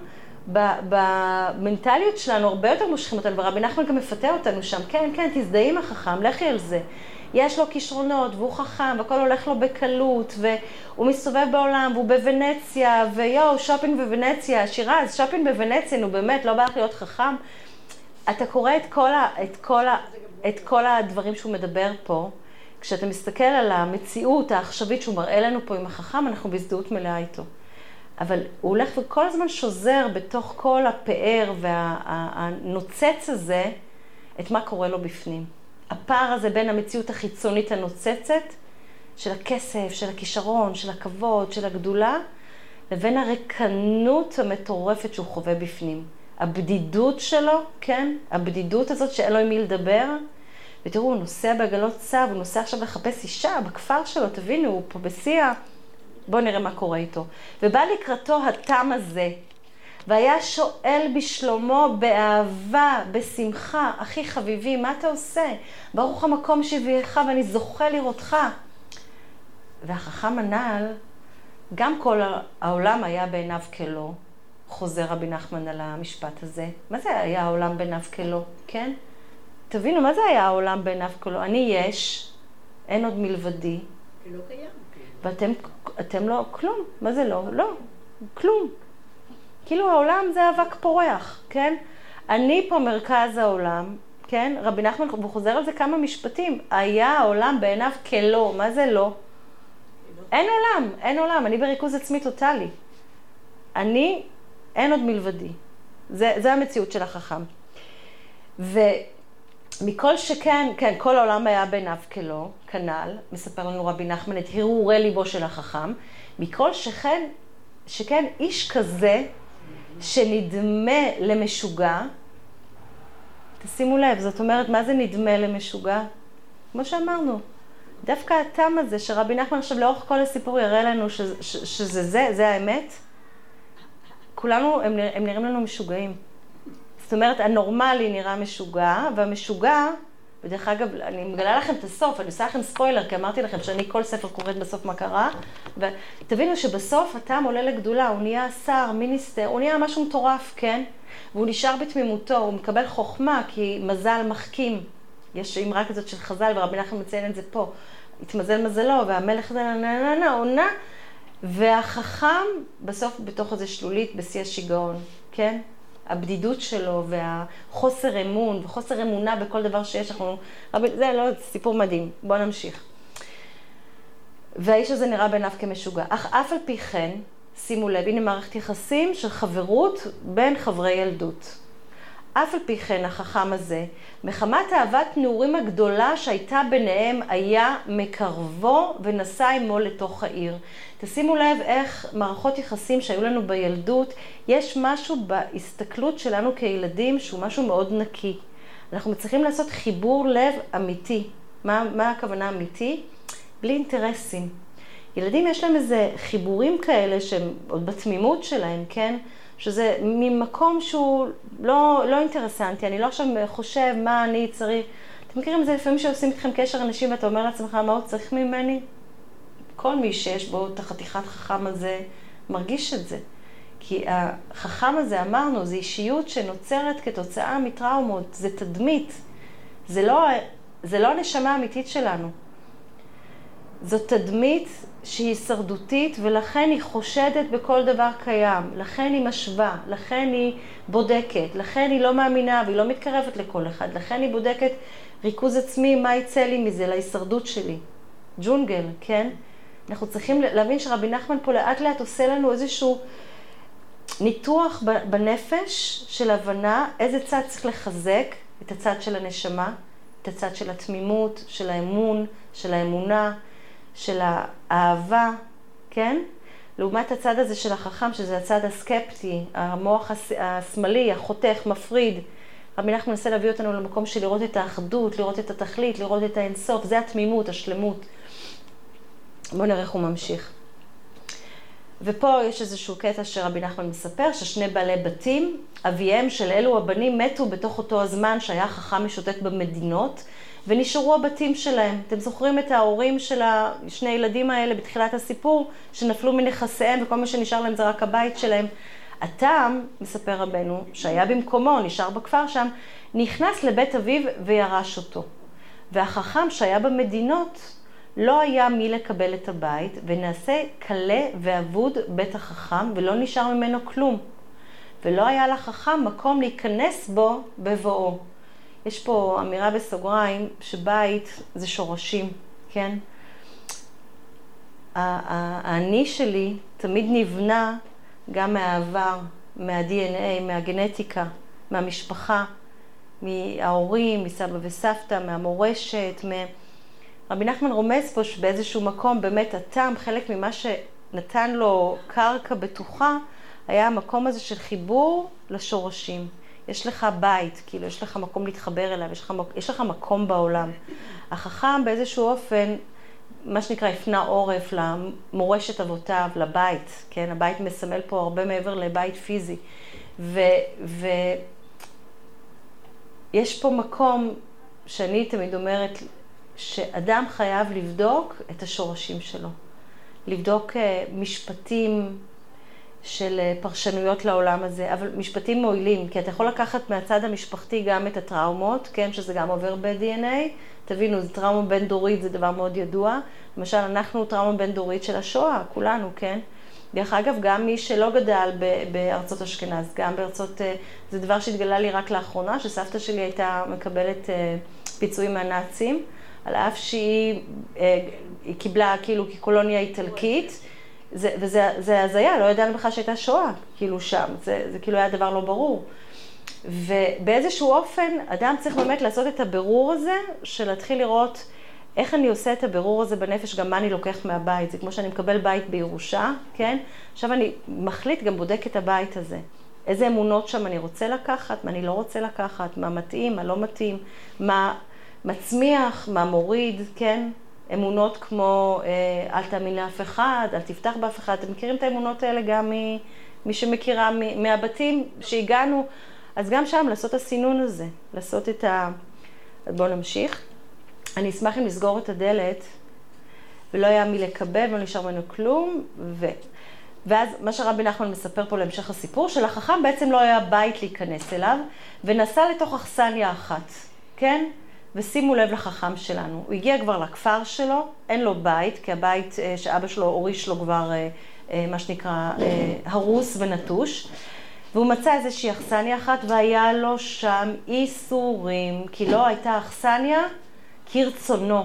במנטליות שלנו הרבה יותר מושכים אותנו, ורבי נחמן גם מפתה אותנו שם. כן, כן, תזדהי עם החכם, לכי על זה. יש לו כישרונות, והוא חכם, והכל הולך לו בקלות, והוא מסתובב בעולם, והוא בוונציה, ויואו, שופינג בוונציה, שירה, אז שופינג בוונציה, נו באמת, לא בא לך להיות חכם. אתה קורא את כל, ה, את, כל ה, את כל הדברים שהוא מדבר פה, כשאתה מסתכל על המציאות העכשווית שהוא מראה לנו פה עם החכם, אנחנו בהזדהות מלאה איתו. אבל הוא הולך וכל הזמן שוזר בתוך כל הפאר והנוצץ הזה, את מה קורה לו בפנים. הפער הזה בין המציאות החיצונית הנוצצת, של הכסף, של הכישרון, של הכבוד, של הגדולה, לבין הרקנות המטורפת שהוא חווה בפנים. הבדידות שלו, כן? הבדידות הזאת שאין לו עם מי לדבר. ותראו, הוא נוסע בעגלות צב, הוא נוסע עכשיו לחפש אישה בכפר שלו, תבינו, הוא פה בשיאה. בואו נראה מה קורה איתו. ובא לקראתו התם הזה, והיה שואל בשלומו, באהבה, בשמחה, אחי חביבי, מה אתה עושה? ברוך המקום שהביאך ואני זוכה לראותך. והחכם הנעל, גם כל העולם היה בעיניו כלו, חוזר רבי נחמן על המשפט הזה. מה זה היה העולם בעיניו כלו? כן? תבינו, מה זה היה העולם בעיניו כלו? אני יש, אין עוד מלבדי. זה לא קיים. ואתם אתם לא, כלום. מה זה לא? לא, כלום. כאילו העולם זה אבק פורח, כן? אני פה מרכז העולם, כן? רבי נחמן, הוא חוזר על זה כמה משפטים. היה העולם בעיניו כלא, מה זה לא? אין עולם, אין עולם. אני בריכוז עצמי טוטלי. אני, אין עוד מלבדי. זה, זה המציאות של החכם. ומכל שכן, כן, כל העולם היה בעיניו כלא, כנ"ל, מספר לנו רבי נחמן את הרהורי ליבו של החכם. מכל שכן, שכן איש כזה, שנדמה למשוגע, תשימו לב, זאת אומרת, מה זה נדמה למשוגע? כמו שאמרנו, דווקא התם הזה שרבי נחמן עכשיו לאורך כל הסיפור יראה לנו שזה, שזה זה, זה האמת, כולנו, הם, הם נראים לנו משוגעים. זאת אומרת, הנורמלי נראה משוגע, והמשוגע, בדרך אגב, אני מגלה לכם את הסוף, אני עושה לכם ספוילר, כי אמרתי לכם שאני כל ספר קוראת בסוף מה קרה, ותבינו שבסוף התם עולה לגדולה, הוא נהיה שר, מיניסטר, הוא נהיה משהו מטורף, כן? והוא נשאר בתמימותו, הוא מקבל חוכמה, כי מזל מחכים. יש אמרה כזאת של חז"ל, ורבי נחמן מציין את זה פה. התמזל מזלו, והמלך זה ננה, עונה, והחכם בסוף בתוך איזה שלולית, בשיא השיגעון, כן? הבדידות שלו והחוסר אמון וחוסר אמונה בכל דבר שיש. אנחנו, זה לא סיפור מדהים. בואו נמשיך. והאיש הזה נראה בעיניו כמשוגע. אך אף על פי כן, שימו לב, הנה מערכת יחסים של חברות בין חברי ילדות. אף על פי כן החכם הזה, מחמת אהבת נעורים הגדולה שהייתה ביניהם, היה מקרבו ונסע עמו לתוך העיר. תשימו לב איך מערכות יחסים שהיו לנו בילדות, יש משהו בהסתכלות שלנו כילדים שהוא משהו מאוד נקי. אנחנו מצליחים לעשות חיבור לב אמיתי. מה, מה הכוונה אמיתי? בלי אינטרסים. ילדים יש להם איזה חיבורים כאלה שהם עוד בתמימות שלהם, כן? שזה ממקום שהוא לא, לא אינטרסנטי, אני לא עכשיו חושב מה אני צריך. אתם מכירים את זה לפעמים שעושים איתכם קשר אנשים ואתה אומר לעצמך מה הוא צריך ממני? כל מי שיש בו את החתיכת חכם הזה מרגיש את זה. כי החכם הזה, אמרנו, זה אישיות שנוצרת כתוצאה מטראומות, זה תדמית. זה לא, זה לא הנשמה האמיתית שלנו. זאת תדמית שהיא הישרדותית, ולכן היא חושדת בכל דבר קיים, לכן היא משווה, לכן היא בודקת, לכן היא לא מאמינה והיא לא מתקרבת לכל אחד, לכן היא בודקת ריכוז עצמי, מה יצא לי מזה, להישרדות שלי. ג'ונגל, כן? אנחנו צריכים להבין שרבי נחמן פה לאט לאט עושה לנו איזשהו ניתוח בנפש של הבנה, איזה צד צריך לחזק, את הצד של הנשמה, את הצד של התמימות, של האמון, של האמונה, של האהבה, כן? לעומת הצד הזה של החכם, שזה הצד הסקפטי, המוח השמאלי, החותך, מפריד. רבי נחמן מנסה להביא אותנו למקום של לראות את האחדות, לראות את התכלית, לראות את האינסוף, זה התמימות, השלמות. בואו נראה איך הוא ממשיך. ופה יש איזשהו קטע שרבי נחמן מספר, ששני בעלי בתים, אביהם של אלו הבנים מתו בתוך אותו הזמן שהיה חכם משוטט במדינות, ונשארו הבתים שלהם. אתם זוכרים את ההורים של שני ילדים האלה בתחילת הסיפור, שנפלו מנכסיהם וכל מה שנשאר להם זה רק הבית שלהם. הטעם, מספר רבנו, שהיה במקומו, נשאר בכפר שם, נכנס לבית אביו וירש אותו. והחכם שהיה במדינות, לא היה מי לקבל את הבית, ונעשה קלה ואבוד בית החכם, ולא נשאר ממנו כלום. ולא היה לחכם מקום להיכנס בו בבואו. יש פה אמירה בסוגריים, שבית זה שורשים, כן? האני שלי תמיד נבנה גם מהעבר, מה-די אן איי, מהגנטיקה, מהמשפחה, מההורים, מסבא וסבתא, מהמורשת, מה... רבי נחמן רומז פה שבאיזשהו מקום באמת הטעם, חלק ממה שנתן לו קרקע בטוחה, היה המקום הזה של חיבור לשורשים. יש לך בית, כאילו יש לך מקום להתחבר אליו, יש לך, יש לך מקום בעולם. החכם באיזשהו אופן, מה שנקרא, הפנה עורף למורשת אבותיו, לבית, כן? הבית מסמל פה הרבה מעבר לבית פיזי. ו... ו... יש פה מקום שאני תמיד אומרת, שאדם חייב לבדוק את השורשים שלו. לבדוק משפטים של פרשנויות לעולם הזה, אבל משפטים מועילים, כי אתה יכול לקחת מהצד המשפחתי גם את הטראומות, כן, שזה גם עובר ב-די אן איי. תבינו, זה טראומה בין דורית, זה דבר מאוד ידוע. למשל, אנחנו טראומה בין דורית של השואה, כולנו, כן? דרך אגב, גם מי שלא גדל בארצות אשכנז, גם בארצות, זה דבר שהתגלה לי רק לאחרונה, שסבתא שלי הייתה מקבלת פיצויים מהנאצים, על אף שהיא היא קיבלה כאילו כקולוניה איטלקית, זה, וזה זה הזיה, לא ידענו בכלל שהייתה שואה, כאילו שם, זה, זה כאילו היה דבר לא ברור. ובאיזשהו אופן, אדם צריך באמת לעשות את הבירור הזה, של להתחיל לראות איך אני עושה את הבירור הזה בנפש, גם מה אני לוקח מהבית. זה כמו שאני מקבל בית בירושה, כן? עכשיו אני מחליט, גם בודק את הבית הזה. איזה אמונות שם אני רוצה לקחת, מה אני לא רוצה לקחת, מה מתאים, מה לא מתאים, מה מצמיח, מה מוריד, כן? אמונות כמו אה, אל תאמין לאף אחד, אל תפתח באף אחד. אתם מכירים את האמונות האלה גם מי שמכירה מהבתים שהגענו. אז גם שם לעשות הסינון הזה, לעשות את ה... בואו נמשיך. אני אשמח אם לסגור את הדלת, ולא היה מי לקבל, ולא נשאר ממנו כלום, ו... ואז מה שרבי נחמן מספר פה להמשך הסיפור, שלחכם בעצם לא היה בית להיכנס אליו, ונסע לתוך אכסניה אחת, כן? ושימו לב לחכם שלנו. הוא הגיע כבר לכפר שלו, אין לו בית, כי הבית שאבא שלו הוריש לו כבר, מה שנקרא, הרוס ונטוש, והוא מצא איזושהי אכסניה אחת, והיה לו שם איסורים, כי לא הייתה אכסניה כרצונו.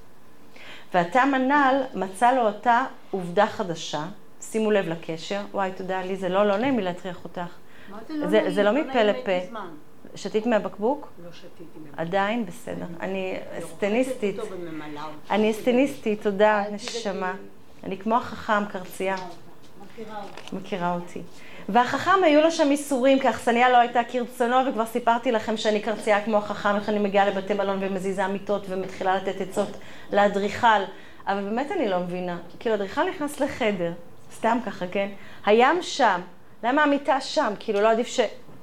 והתם הנ"ל מצא לו אותה עובדה חדשה, שימו לב לקשר, וואי, תודה לי, זה לא, לא נעים לי להטריח אותך. מה זה לא זה, נעים? זה לא לא מפה נעים לפה. הייתי זמן. שתית מהבקבוק? לא שתיתי מהבקבוק. עדיין? בסדר. אני אסטניסטית. רוחצת אותו וממלאה אותו. אני אסטניסטית, תודה, נשמה. אני כמו החכם, קרצייה. מכירה אותי. מכירה אותי. והחכם היו לו שם איסורים, כי האכסניה לא הייתה כרצונו, וכבר סיפרתי לכם שאני קרצייה כמו החכם, איך אני מגיעה לבתי מלון ומזיזה מיטות ומתחילה לתת עצות לאדריכל. אבל באמת אני לא מבינה. כאילו, אדריכל נכנס לחדר, סתם ככה, כן? הים שם. למה המיטה שם? כאילו, לא עדיף ש...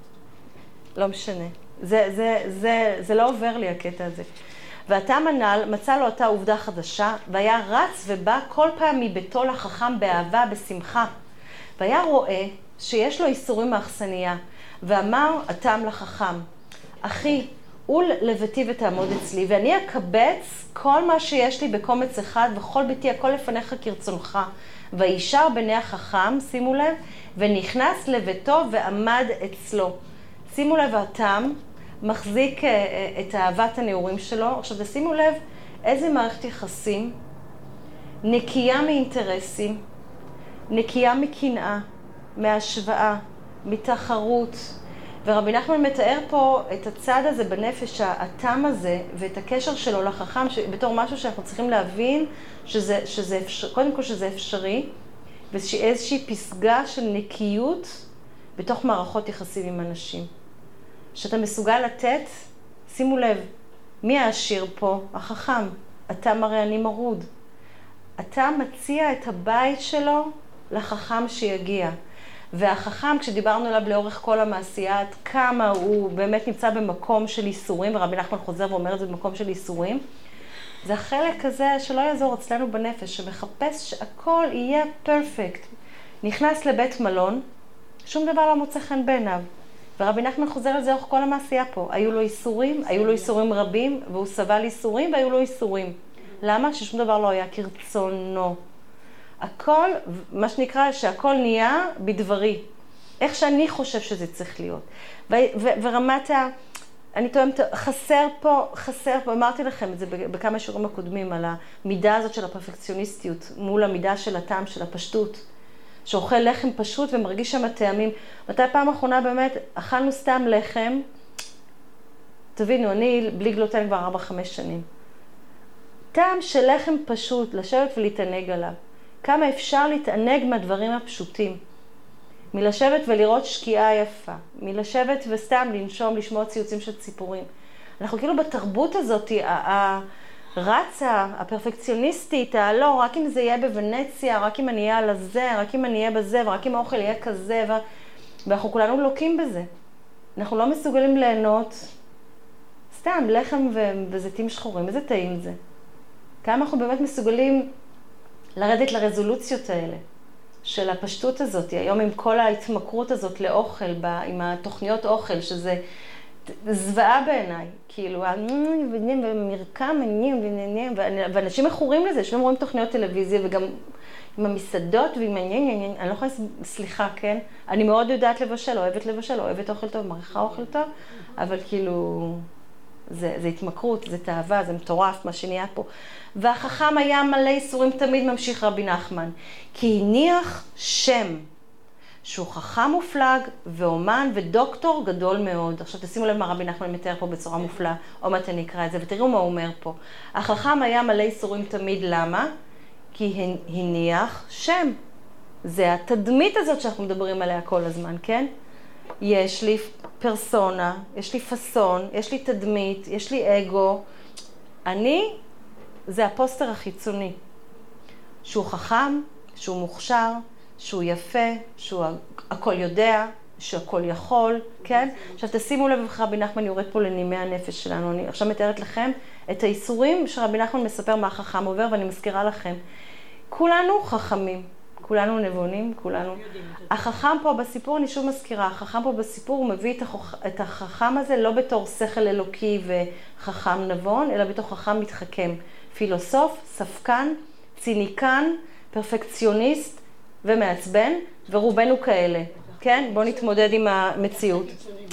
לא משנה. זה, זה, זה, זה לא עובר לי הקטע הזה. והתם הנ"ל מצא לו אותה עובדה חדשה, והיה רץ ובא כל פעם מביתו לחכם באהבה, בשמחה. והיה רואה שיש לו איסורים מאכסניה, ואמר התם לחכם, אחי, עול לביתי ותעמוד אצלי, ואני אקבץ כל מה שיש לי בקומץ אחד, וכל ביתי הכל לפניך כרצונך. וישר בני החכם, שימו לב, ונכנס לביתו ועמד אצלו. שימו לב, התם מחזיק את אהבת הנעורים שלו. עכשיו, תשימו לב איזה מערכת יחסים, נקייה מאינטרסים, נקייה מקנאה, מהשוואה, מתחרות. ורבי נחמן מתאר פה את הצד הזה בנפש, התם הזה, ואת הקשר שלו לחכם, בתור משהו שאנחנו צריכים להבין, שזה, שזה אפשר, קודם כל שזה אפשרי, ואיזושהי פסגה של נקיות בתוך מערכות יחסים עם אנשים. שאתה מסוגל לתת, שימו לב, מי העשיר פה? החכם. אתה מראה אני מרוד. אתה מציע את הבית שלו לחכם שיגיע. והחכם, כשדיברנו עליו לאורך כל המעשייה, עד כמה הוא באמת נמצא במקום של איסורים, ורבי נחמן חוזר ואומר את זה במקום של איסורים, זה החלק הזה שלא יעזור אצלנו בנפש, שמחפש שהכל יהיה פרפקט. נכנס לבית מלון, שום דבר לא מוצא חן בעיניו. ורבי נחמן חוזר על זה אורך כל המעשייה פה. היו לו איסורים, היו לו איסורים רבים, והוא סבל איסורים והיו לו איסורים. למה? ששום דבר לא היה כרצונו. הכל, מה שנקרא, שהכל נהיה בדברי. איך שאני חושב שזה צריך להיות. ו- ו- ורמת ה... אני טועמת, חסר פה, חסר פה, אמרתי לכם את זה בכמה שיעורים הקודמים, על המידה הזאת של הפרפקציוניסטיות, מול המידה של הטעם, של הפשטות. שאוכל לחם פשוט ומרגיש שם הטעמים. מתי פעם האחרונה באמת, אכלנו סתם לחם, תבינו, אני בלי גלוטן כבר ארבע חמש שנים. טעם של לחם פשוט, לשבת ולהתענג עליו. כמה אפשר להתענג מהדברים הפשוטים. מלשבת ולראות שקיעה יפה. מלשבת וסתם לנשום, לשמוע ציוצים של ציפורים. אנחנו כאילו בתרבות הזאת, הרצה, הפרפקציוניסטית, הלא, רק אם זה יהיה בוונציה, רק אם אני אהיה על הזה, רק אם אני אהיה בזה, ורק אם האוכל יהיה כזה, ו... ואנחנו כולנו לוקים בזה. אנחנו לא מסוגלים ליהנות, סתם, לחם ו... וזיתים שחורים, איזה טעים זה. כמה אנחנו באמת מסוגלים לרדת לרזולוציות האלה, של הפשטות הזאת, היום עם כל ההתמכרות הזאת לאוכל, עם התוכניות אוכל, שזה זוועה בעיניי, כאילו, ומרקם עניין ועניינים, ואנשים מכורים לזה, שהם רואים תוכניות טלוויזיה, וגם עם המסעדות ועם העניין, אני לא יכולה, סליחה, כן? אני מאוד יודעת לבשל, אוהבת לבשל, אוהבת אוכל טוב, מעריכה אוכל טוב, אבל כאילו, זה, זה התמכרות, זה תאווה, זה מטורף, מה שנהיה פה. והחכם היה מלא איסורים, תמיד ממשיך רבי נחמן, כי הניח שם, שהוא חכם מופלג ואומן ודוקטור גדול מאוד. עכשיו תשימו לב מה רבי נחמן מתאר פה בצורה מופלאה, או מה אני אקרא את זה, ותראו מה הוא אומר פה. החכם היה מלא איסורים תמיד, למה? כי הניח שם. זה התדמית הזאת שאנחנו מדברים עליה כל הזמן, כן? יש לי פרסונה, יש לי פסון, יש לי תדמית, יש לי אגו. אני, זה הפוסטר החיצוני. שהוא חכם, שהוא מוכשר, שהוא יפה, שהוא הכל יודע, שהכל יכול, כן? עכשיו תשימו לב איך רבי נחמן יורד פה לנימי הנפש שלנו. אני עכשיו מתארת לכם את האיסורים שרבי נחמן מספר מה החכם עובר, ואני מזכירה לכם. כולנו חכמים, כולנו נבונים, כולנו... החכם פה בסיפור, אני שוב מזכירה, החכם פה בסיפור הוא מביא את, החוכ... את החכם הזה לא בתור שכל אלוקי וחכם נבון, אלא בתור חכם מתחכם. פילוסוף, ספקן, ציניקן, פרפקציוניסט ומעצבן, ורובנו כאלה, כן? בואו נתמודד עם המציאות.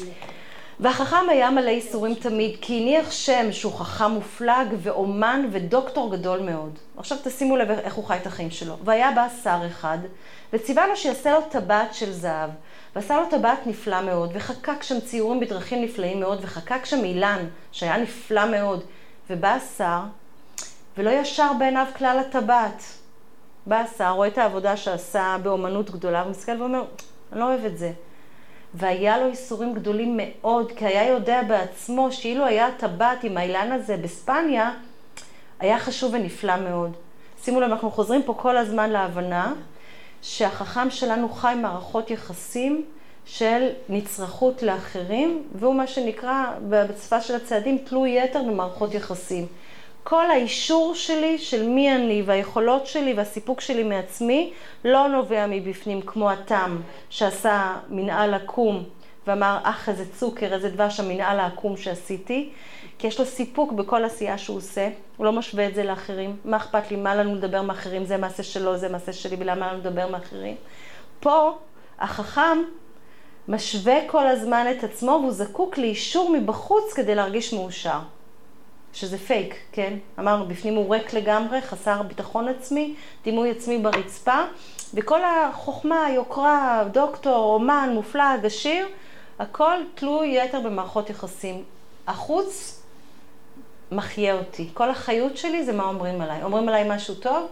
והחכם היה מלא איסורים תמיד, כי הניח שם שהוא חכם מופלג ואומן ודוקטור גדול מאוד. עכשיו תשימו לב איך הוא חי את החיים שלו. והיה בא שר אחד, וציווה לו שיעשה לו טבעת של זהב, ועשה לו טבעת נפלא מאוד, וחקק שם ציורים בדרכים נפלאים מאוד, וחקק שם אילן, שהיה נפלא מאוד. ובא השר, ולא ישר בעיניו כלל הטבעת. בא השר, רואה את העבודה שעשה באומנות גדולה, ומסתכל ואומר, אני לא אוהב את זה. והיה לו איסורים גדולים מאוד, כי היה יודע בעצמו שאילו היה טבעת עם האילן הזה בספניה, היה חשוב ונפלא מאוד. שימו לב, אנחנו חוזרים פה כל הזמן להבנה, שהחכם שלנו חי מערכות יחסים של נצרכות לאחרים, והוא מה שנקרא בשפה של הצעדים תלוי יתר במערכות יחסים. כל האישור שלי של מי אני והיכולות שלי והסיפוק שלי מעצמי לא נובע מבפנים כמו התם שעשה מנהל עקום ואמר אך איזה צוקר, איזה דבש המנהל העקום שעשיתי, כי יש לו סיפוק בכל עשייה שהוא עושה, הוא לא משווה את זה לאחרים. מה אכפת לי, מה לנו לדבר מאחרים, זה מעשה שלו, זה מעשה שלי, ולמה לנו לדבר מאחרים. פה החכם משווה כל הזמן את עצמו והוא זקוק לאישור מבחוץ כדי להרגיש מאושר. שזה פייק, כן? אמרנו, בפנים הוא ריק לגמרי, חסר ביטחון עצמי, דימוי עצמי ברצפה, וכל החוכמה, היוקרה, דוקטור, אומן, מופלג, עשיר, הכל תלוי יתר במערכות יחסים. החוץ מחיה אותי. כל החיות שלי זה מה אומרים עליי. אומרים עליי משהו טוב?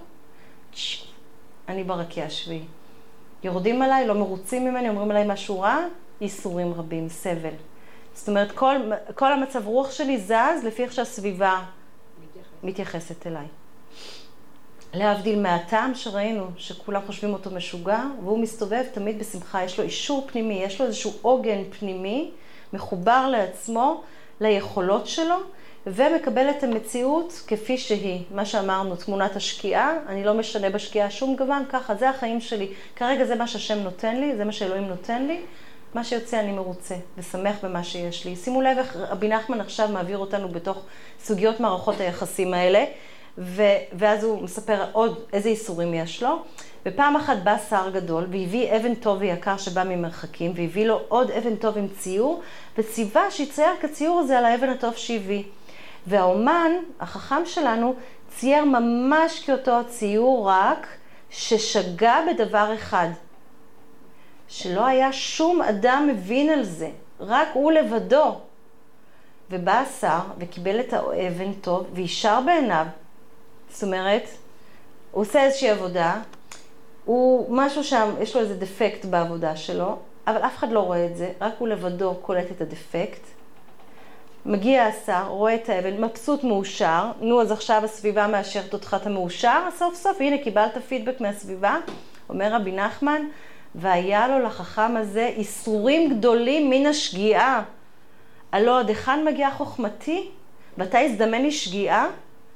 אני ברקיע השביעי. יורדים עליי, לא מרוצים ממני, אומרים עליי משהו רע, איסורים רבים, סבל. זאת אומרת, כל, כל המצב רוח שלי זז לפי איך שהסביבה מתייחסת אליי. להבדיל מהטעם שראינו, שכולם חושבים אותו משוגע, והוא מסתובב תמיד בשמחה, יש לו אישור פנימי, יש לו איזשהו עוגן פנימי, מחובר לעצמו, ליכולות שלו, ומקבל את המציאות כפי שהיא. מה שאמרנו, תמונת השקיעה, אני לא משנה בשקיעה שום גוון, ככה, זה החיים שלי. כרגע זה מה שהשם נותן לי, זה מה שאלוהים נותן לי, מה שיוצא אני מרוצה, ושמח במה שיש לי. שימו לב איך רבי נחמן עכשיו מעביר אותנו בתוך סוגיות מערכות היחסים האלה, ו- ואז הוא מספר עוד איזה איסורים יש לו. ופעם אחת בא שר גדול, והביא אבן טוב ויקר שבא ממרחקים, והביא לו עוד אבן טוב עם ציור, וציווה שיצייר כציור הזה על האבן הטוב שהביא. והאומן, החכם שלנו, צייר ממש כאותו הציור, רק ששגה בדבר אחד. שלא היה שום אדם מבין על זה, רק הוא לבדו. ובא השר וקיבל את האבן טוב וישר בעיניו. זאת אומרת, הוא עושה איזושהי עבודה, הוא משהו שם, יש לו איזה דפקט בעבודה שלו, אבל אף אחד לא רואה את זה, רק הוא לבדו קולט את הדפקט. מגיע השר, רואה את האבן, מבסוט מאושר, נו אז עכשיו הסביבה מאשרת אותך את המאושר, סוף סוף, הנה קיבלת פידבק מהסביבה, אומר רבי נחמן, והיה לו לחכם הזה איסורים גדולים מן השגיאה. הלא עד היכן מגיעה חוכמתי? ואתה הזדמן לי שגיאה?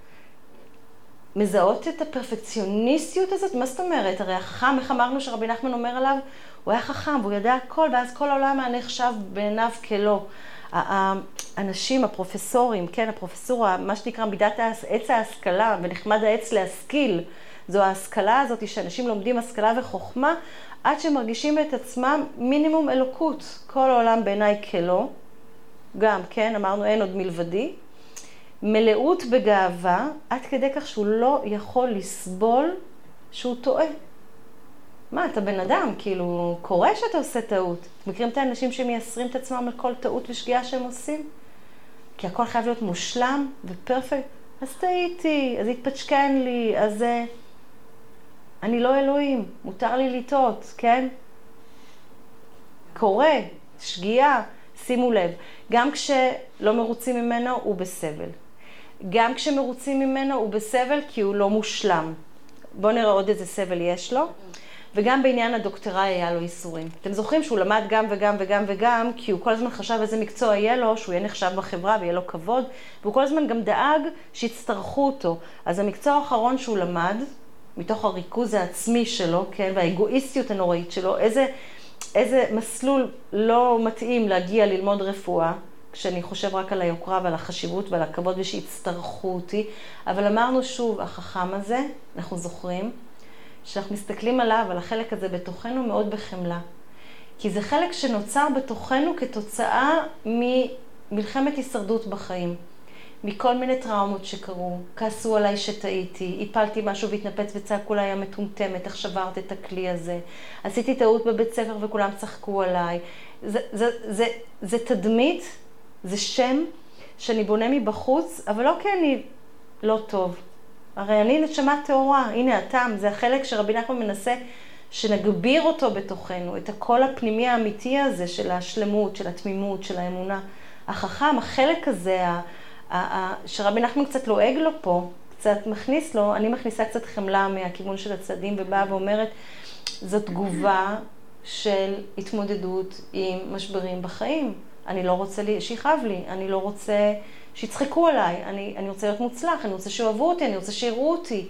מזהות את הפרפקציוניסטיות הזאת? מה זאת אומרת? הרי החכם, איך אמרנו שרבי נחמן אומר עליו? הוא היה חכם והוא ידע הכל, ואז כל העולם היה נחשב בעיניו כלא. האנשים, הפרופסורים, כן, הפרופסורה, מה שנקרא מידת עץ ההשכלה, ונחמד העץ להשכיל, זו ההשכלה הזאת שאנשים לומדים השכלה וחוכמה, עד שמרגישים את עצמם מינימום אלוקות. כל העולם בעיניי כלא, גם, כן, אמרנו אין עוד מלבדי. מלאות בגאווה, עד כדי כך שהוא לא יכול לסבול שהוא טועה. מה, אתה בן אדם, כאילו, קורה שאתה עושה טעות. מכירים את האנשים שמייסרים את עצמם על כל טעות ושגיאה שהם עושים? כי הכל חייב להיות מושלם ופרפקט. אז טעיתי, אז התפצ'קן לי, אז אני לא אלוהים, מותר לי לטעות, כן? קורה, שגיאה, שימו לב. גם כשלא מרוצים ממנו, הוא בסבל. גם כשמרוצים ממנו, הוא בסבל כי הוא לא מושלם. בואו נראה עוד איזה סבל יש לו. וגם בעניין הדוקטורט היה לו איסורים. אתם זוכרים שהוא למד גם וגם וגם וגם, כי הוא כל הזמן חשב איזה מקצוע יהיה לו, שהוא יהיה נחשב בחברה ויהיה לו כבוד, והוא כל הזמן גם דאג שיצטרכו אותו. אז המקצוע האחרון שהוא למד, מתוך הריכוז העצמי שלו, כן, והאגואיסטיות הנוראית שלו, איזה, איזה מסלול לא מתאים להגיע ללמוד רפואה, כשאני חושב רק על היוקרה ועל החשיבות ועל הכבוד ושיצטרכו אותי, אבל אמרנו שוב, החכם הזה, אנחנו זוכרים, שאנחנו מסתכלים עליו, על החלק הזה בתוכנו מאוד בחמלה. כי זה חלק שנוצר בתוכנו כתוצאה ממלחמת הישרדות בחיים. מכל מיני טראומות שקרו, כעסו עליי שטעיתי, הפלתי משהו והתנפץ וצעקו עליי המטומטמת, איך שברת את הכלי הזה, עשיתי טעות בבית ספר וכולם צחקו עליי. זה, זה, זה, זה תדמית, זה שם שאני בונה מבחוץ, אבל לא כי אני לא טוב. הרי אני נשמה טהורה, הנה הטעם, זה החלק שרבי נחמן מנסה שנגביר אותו בתוכנו, את הקול הפנימי האמיתי הזה של השלמות, של התמימות, של האמונה. החכם, החלק הזה, שרבי נחמן קצת לועג לו פה, קצת מכניס לו, אני מכניסה קצת חמלה מהכיוון של הצעדים ובאה ואומרת, זו תגובה של התמודדות עם משברים בחיים. אני לא רוצה שיכאב לי, אני לא רוצה שיצחקו עליי, אני, אני רוצה להיות מוצלח, אני רוצה שאוהבו אותי, אני רוצה שיראו אותי.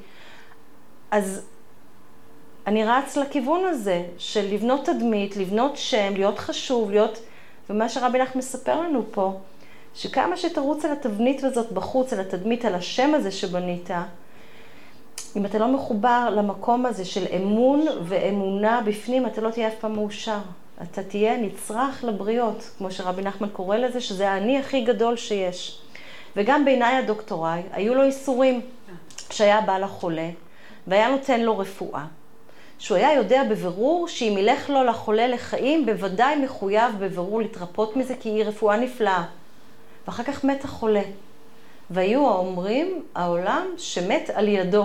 אז אני רץ לכיוון הזה של לבנות תדמית, לבנות שם, להיות חשוב, להיות, ומה שרבי נחמן מספר לנו פה, שכמה שתרוץ על התבנית הזאת בחוץ, על התדמית, על השם הזה שבנית, אם אתה לא מחובר למקום הזה של אמון ואמונה בפנים, אתה לא תהיה אף פעם מאושר. אתה תהיה נצרך לבריות, כמו שרבי נחמן קורא לזה, שזה האני הכי גדול שיש. וגם בעיניי הדוקטורט, היו לו איסורים שהיה בא לחולה, והיה נותן לו רפואה. שהוא היה יודע בבירור שאם ילך לו לחולה לחיים, בוודאי מחויב בבירור להתרפות מזה, כי היא רפואה נפלאה. ואחר כך מת החולה. והיו האומרים, העולם שמת על ידו.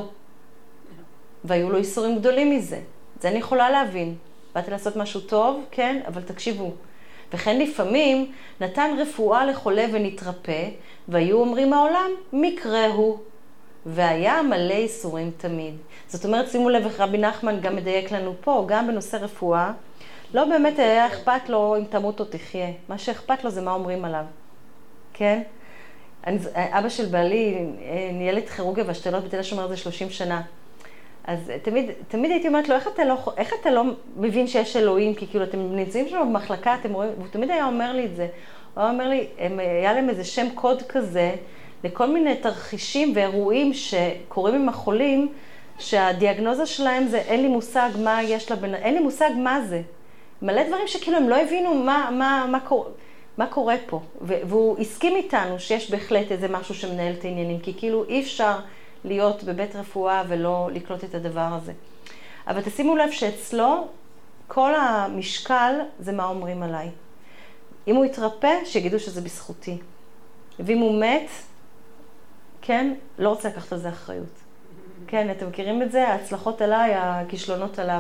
והיו לו איסורים גדולים מזה. זה אני יכולה להבין. באתי לעשות משהו טוב, כן, אבל תקשיבו. וכן לפעמים נתן רפואה לחולה ונתרפא, והיו אומרים העולם, מקרה הוא. והיה מלא איסורים תמיד. זאת אומרת, שימו לב איך רבי נחמן גם מדייק לנו פה, גם בנושא רפואה, לא באמת היה אכפת לו אם תמות או תחיה. מה שאכפת לו זה מה אומרים עליו. כן? אני, אבא של בעלי ניהל את כירורגיה והשתלות בתל השומר זה שלושים שנה. אז תמיד, תמיד הייתי אומרת לו, איך אתה לא, איך אתה לא מבין שיש אלוהים? כי כאילו אתם נמצאים שם במחלקה, אתם רואים, והוא תמיד היה אומר לי את זה. הוא היה אומר לי, הם, היה להם איזה שם קוד כזה, לכל מיני תרחישים ואירועים שקורים עם החולים, שהדיאגנוזה שלהם זה, אין לי מושג מה יש לבן, אין לי מושג מה זה. מלא דברים שכאילו הם לא הבינו מה, מה, מה, קורה, מה קורה פה. והוא הסכים איתנו שיש בהחלט איזה משהו שמנהל את העניינים, כי כאילו אי אפשר להיות בבית רפואה ולא לקלוט את הדבר הזה. אבל תשימו לב שאצלו כל המשקל זה מה אומרים עליי. אם הוא יתרפא, שיגידו שזה בזכותי. ואם הוא מת, כן, לא רוצה לקחת על זה אחריות. כן, אתם מכירים את זה? ההצלחות עליי, הכישלונות עליו.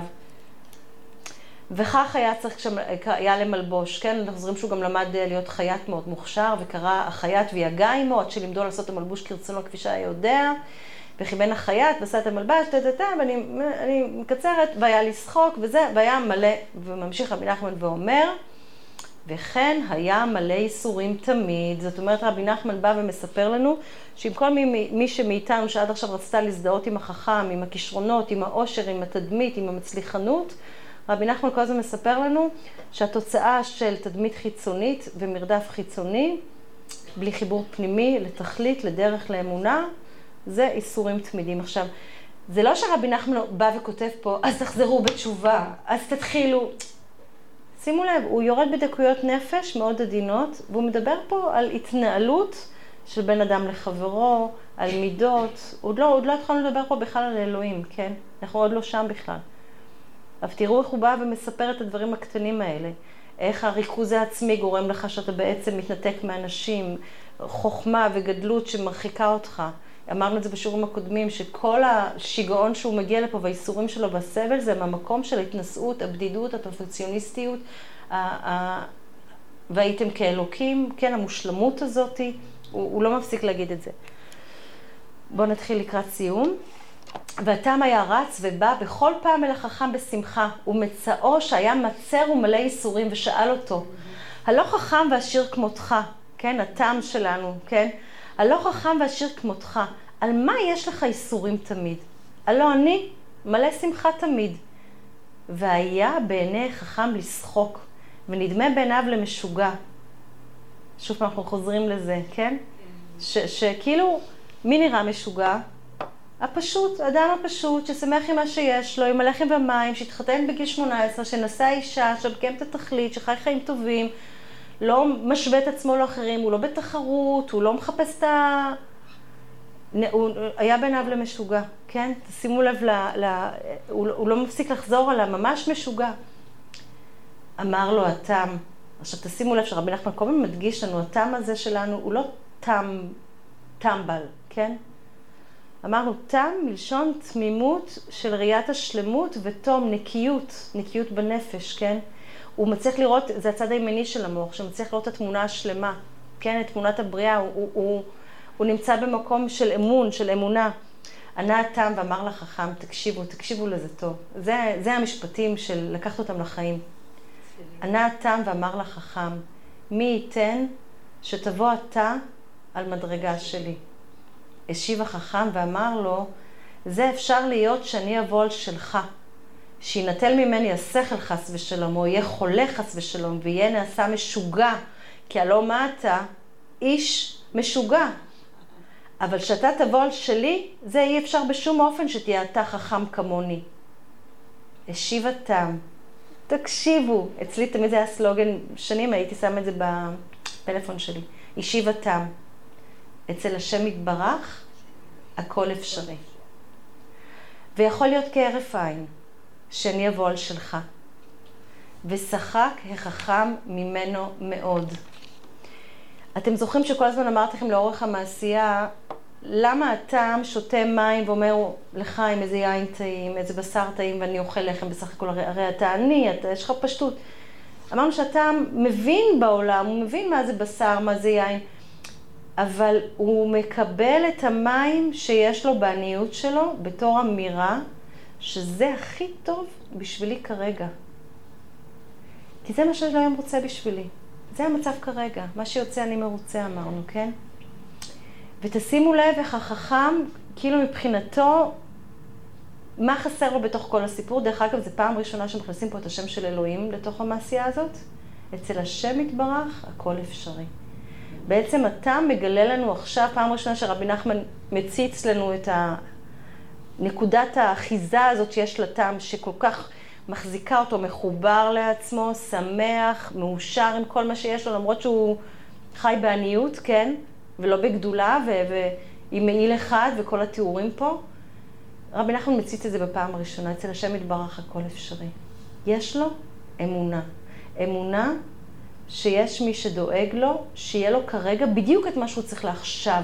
וכך היה צריך כשהיה למלבוש, כן? אנחנו חוזרים שהוא גם למד להיות חייט מאוד מוכשר, וקרא החייט ויגע עמו, עד שלימדו לעשות את המלבוש כרצונו כפי שהיה יודע, וכיבן החייט ועשה את המלבש, תתתה, ואני אני מקצרת, והיה לשחוק וזה, והיה מלא, וממשיך רבי נחמן ואומר, וכן היה מלא איסורים תמיד. זאת אומרת, רבי נחמן בא ומספר לנו שעם כל מי, מי שמאיתנו שעד עכשיו רצתה להזדהות עם החכם, עם הכישרונות, עם העושר, עם התדמית, עם המצליחנות, רבי נחמן כל הזמן מספר לנו שהתוצאה של תדמית חיצונית ומרדף חיצוני, בלי חיבור פנימי לתכלית, לדרך, לאמונה, זה איסורים תמידים. עכשיו, זה לא שרבי נחמן בא וכותב פה, אז תחזרו בתשובה, אז תתחילו. שימו לב, הוא יורד בדקויות נפש מאוד עדינות, והוא מדבר פה על התנהלות של בן אדם לחברו, על מידות. עוד לא, עוד לא התחלנו לדבר פה בכלל על אלוהים, כן? אנחנו עוד לא שם בכלל. אבל תראו איך הוא בא ומספר את הדברים הקטנים האלה. איך הריכוז העצמי גורם לך שאתה בעצם מתנתק מאנשים, חוכמה וגדלות שמרחיקה אותך. אמרנו את זה בשיעורים הקודמים, שכל השיגעון שהוא מגיע לפה והאיסורים שלו והסבל זה מהמקום של ההתנשאות, הבדידות, הפרפקציוניסטיות, והייתם כאלוקים, כן, המושלמות הזאת, הוא, הוא לא מפסיק להגיד את זה. בואו נתחיל לקראת סיום. והתם היה רץ ובא בכל פעם אל החכם בשמחה, ומצאו שהיה מצר ומלא איסורים, ושאל אותו, הלא חכם ועשיר כמותך, כן, התם שלנו, כן, הלא חכם ועשיר כמותך, על מה יש לך איסורים תמיד? הלא אני מלא שמחה תמיד. והיה בעיני חכם לשחוק, ונדמה בעיניו למשוגע. שוב פעם אנחנו חוזרים לזה, כן? ש- שכאילו, מי נראה משוגע? הפשוט, האדם הפשוט, ששמח עם מה שיש לו, עם הלחם והמים, שהתחתן בגיל שמונה עשרה, שנשא אישה, שבקיים את התכלית, שחי חיים טובים, לא משווה את עצמו לאחרים, הוא לא בתחרות, הוא לא מחפש את ה... הוא היה בעיניו למשוגע, כן? תשימו לב, ל... ל... הוא... הוא לא מפסיק לחזור עליו, ממש משוגע. אמר לו התם, עכשיו תשימו לב שרבי נחמן כל הזמן מדגיש לנו, התם הזה שלנו הוא לא תם, טמבל, כן? אמרנו, תם מלשון תמימות של ראיית השלמות ותום, נקיות, נקיות בנפש, כן? הוא מצליח לראות, זה הצד הימני של המוח, שמצליח לראות את התמונה השלמה, כן? את תמונת הבריאה, הוא, הוא, הוא, הוא נמצא במקום של אמון, של אמונה. ענה התם ואמר לחכם, תקשיבו, תקשיבו לזה טוב. זה, זה המשפטים של לקחת אותם לחיים. ענה התם ואמר לחכם, מי ייתן שתבוא אתה על מדרגה שלי. השיב החכם ואמר לו, זה אפשר להיות שאני אבוא על שלך, שינטל ממני השכל חס ושלום, או יהיה חולה חס ושלום, ויהיה נעשה משוגע, כי הלא מה אתה? איש משוגע. אבל שאתה תבוא על שלי, זה אי אפשר בשום אופן שתהיה אתה חכם כמוני. השיב התם, תקשיבו, אצלי תמיד זה היה סלוגן, שנים הייתי שם את זה בפלאפון שלי, השיב התם, אצל השם יתברך, הכל אפשרי. ויכול להיות כהרף עין, שאני אבוא על שלך. ושחק החכם ממנו מאוד. אתם זוכרים שכל הזמן אמרתי לכם לאורך המעשייה, למה התם שותה מים ואומר לך עם איזה יין טעים, איזה בשר טעים ואני אוכל לחם בסך הכל, הרי, הרי אתה עני, אתה, יש לך פשטות. אמרנו שהתם מבין בעולם, הוא מבין מה זה בשר, מה זה יין. אבל הוא מקבל את המים שיש לו בעניות שלו בתור אמירה שזה הכי טוב בשבילי כרגע. כי זה מה שאלוהים רוצה בשבילי. זה המצב כרגע. מה שיוצא אני מרוצה, אמרנו, כן? ותשימו לב איך החכם, כאילו מבחינתו, מה חסר לו בתוך כל הסיפור? דרך אגב, זו פעם ראשונה שמכניסים פה את השם של אלוהים לתוך המעשייה הזאת. אצל השם יתברך, הכל אפשרי. בעצם אתה מגלה לנו עכשיו, פעם ראשונה שרבי נחמן מציץ לנו את נקודת האחיזה הזאת שיש לטעם, שכל כך מחזיקה אותו, מחובר לעצמו, שמח, מאושר עם כל מה שיש לו, למרות שהוא חי בעניות, כן? ולא בגדולה, ועם מעיל אחד וכל התיאורים פה. רבי נחמן מציץ את זה בפעם הראשונה, אצל השם יתברך הכל אפשרי. יש לו אמונה. אמונה שיש מי שדואג לו, שיהיה לו כרגע בדיוק את מה שהוא צריך לעכשיו.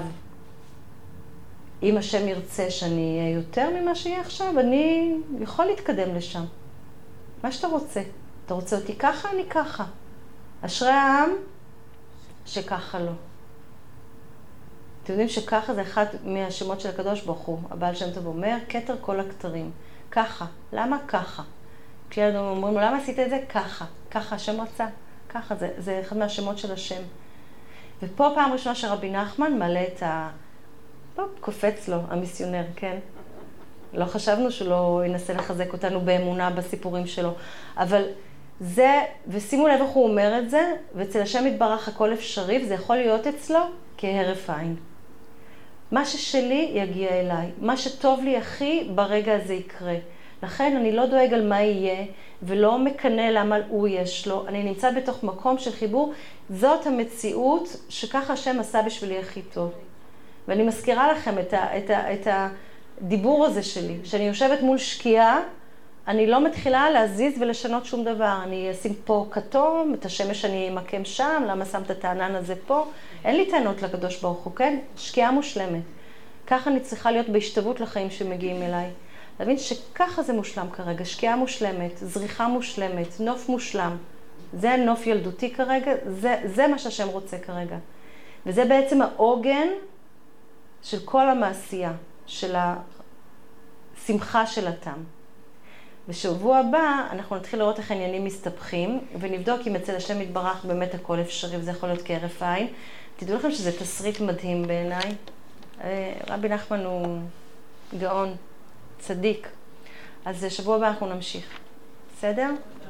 אם השם ירצה שאני אהיה יותר ממה שיהיה עכשיו, אני יכול להתקדם לשם. מה שאתה רוצה. אתה רוצה אותי ככה, אני ככה. אשרי העם שככה לא. אתם יודעים שככה זה אחד מהשמות של הקדוש ברוך הוא. הבעל שם טוב אומר, כתר כל הכתרים. ככה. למה ככה? כשילדים אומרים לו, למה עשית את זה? ככה. ככה השם רצה. ככה. זה, זה אחד מהשמות של השם. ופה פעם ראשונה שרבי נחמן מעלה את ה... פה קופץ לו, המיסיונר, כן? לא חשבנו שלא ינסה לחזק אותנו באמונה בסיפורים שלו. אבל זה, ושימו לב איך הוא אומר את זה, ואצל השם יתברך הכל אפשרי, וזה יכול להיות אצלו כהרף עין. מה ששלי יגיע אליי, מה שטוב לי הכי ברגע הזה יקרה. לכן אני לא דואג על מה יהיה, ולא מקנה למה הוא יש לו. אני נמצא בתוך מקום של חיבור, זאת המציאות שככה השם עשה בשבילי הכי טוב. ואני מזכירה לכם את, ה, את, ה, את הדיבור הזה שלי, שאני יושבת מול שקיעה, אני לא מתחילה להזיז ולשנות שום דבר. אני אשים פה כתום, את השמש אני אמקם שם, למה שמת את הענן הזה פה? אין לי טענות לקדוש ברוך הוא, כן? שקיעה מושלמת. ככה אני צריכה להיות בהשתוות לחיים שמגיעים אליי. להבין שככה זה מושלם כרגע, שקיעה מושלמת, זריחה מושלמת, נוף מושלם. זה נוף ילדותי כרגע, זה, זה מה שהשם רוצה כרגע. וזה בעצם העוגן של כל המעשייה, של השמחה של הטעם. בשבוע הבא אנחנו נתחיל לראות איך העניינים מסתבכים, ונבדוק אם אצל השם יתברך באמת הכל אפשרי, וזה יכול להיות כהרף עין. תדעו לכם שזה תסריט מדהים בעיניי. רבי נחמן הוא גאון, צדיק. אז שבוע הבא אנחנו נמשיך. בסדר?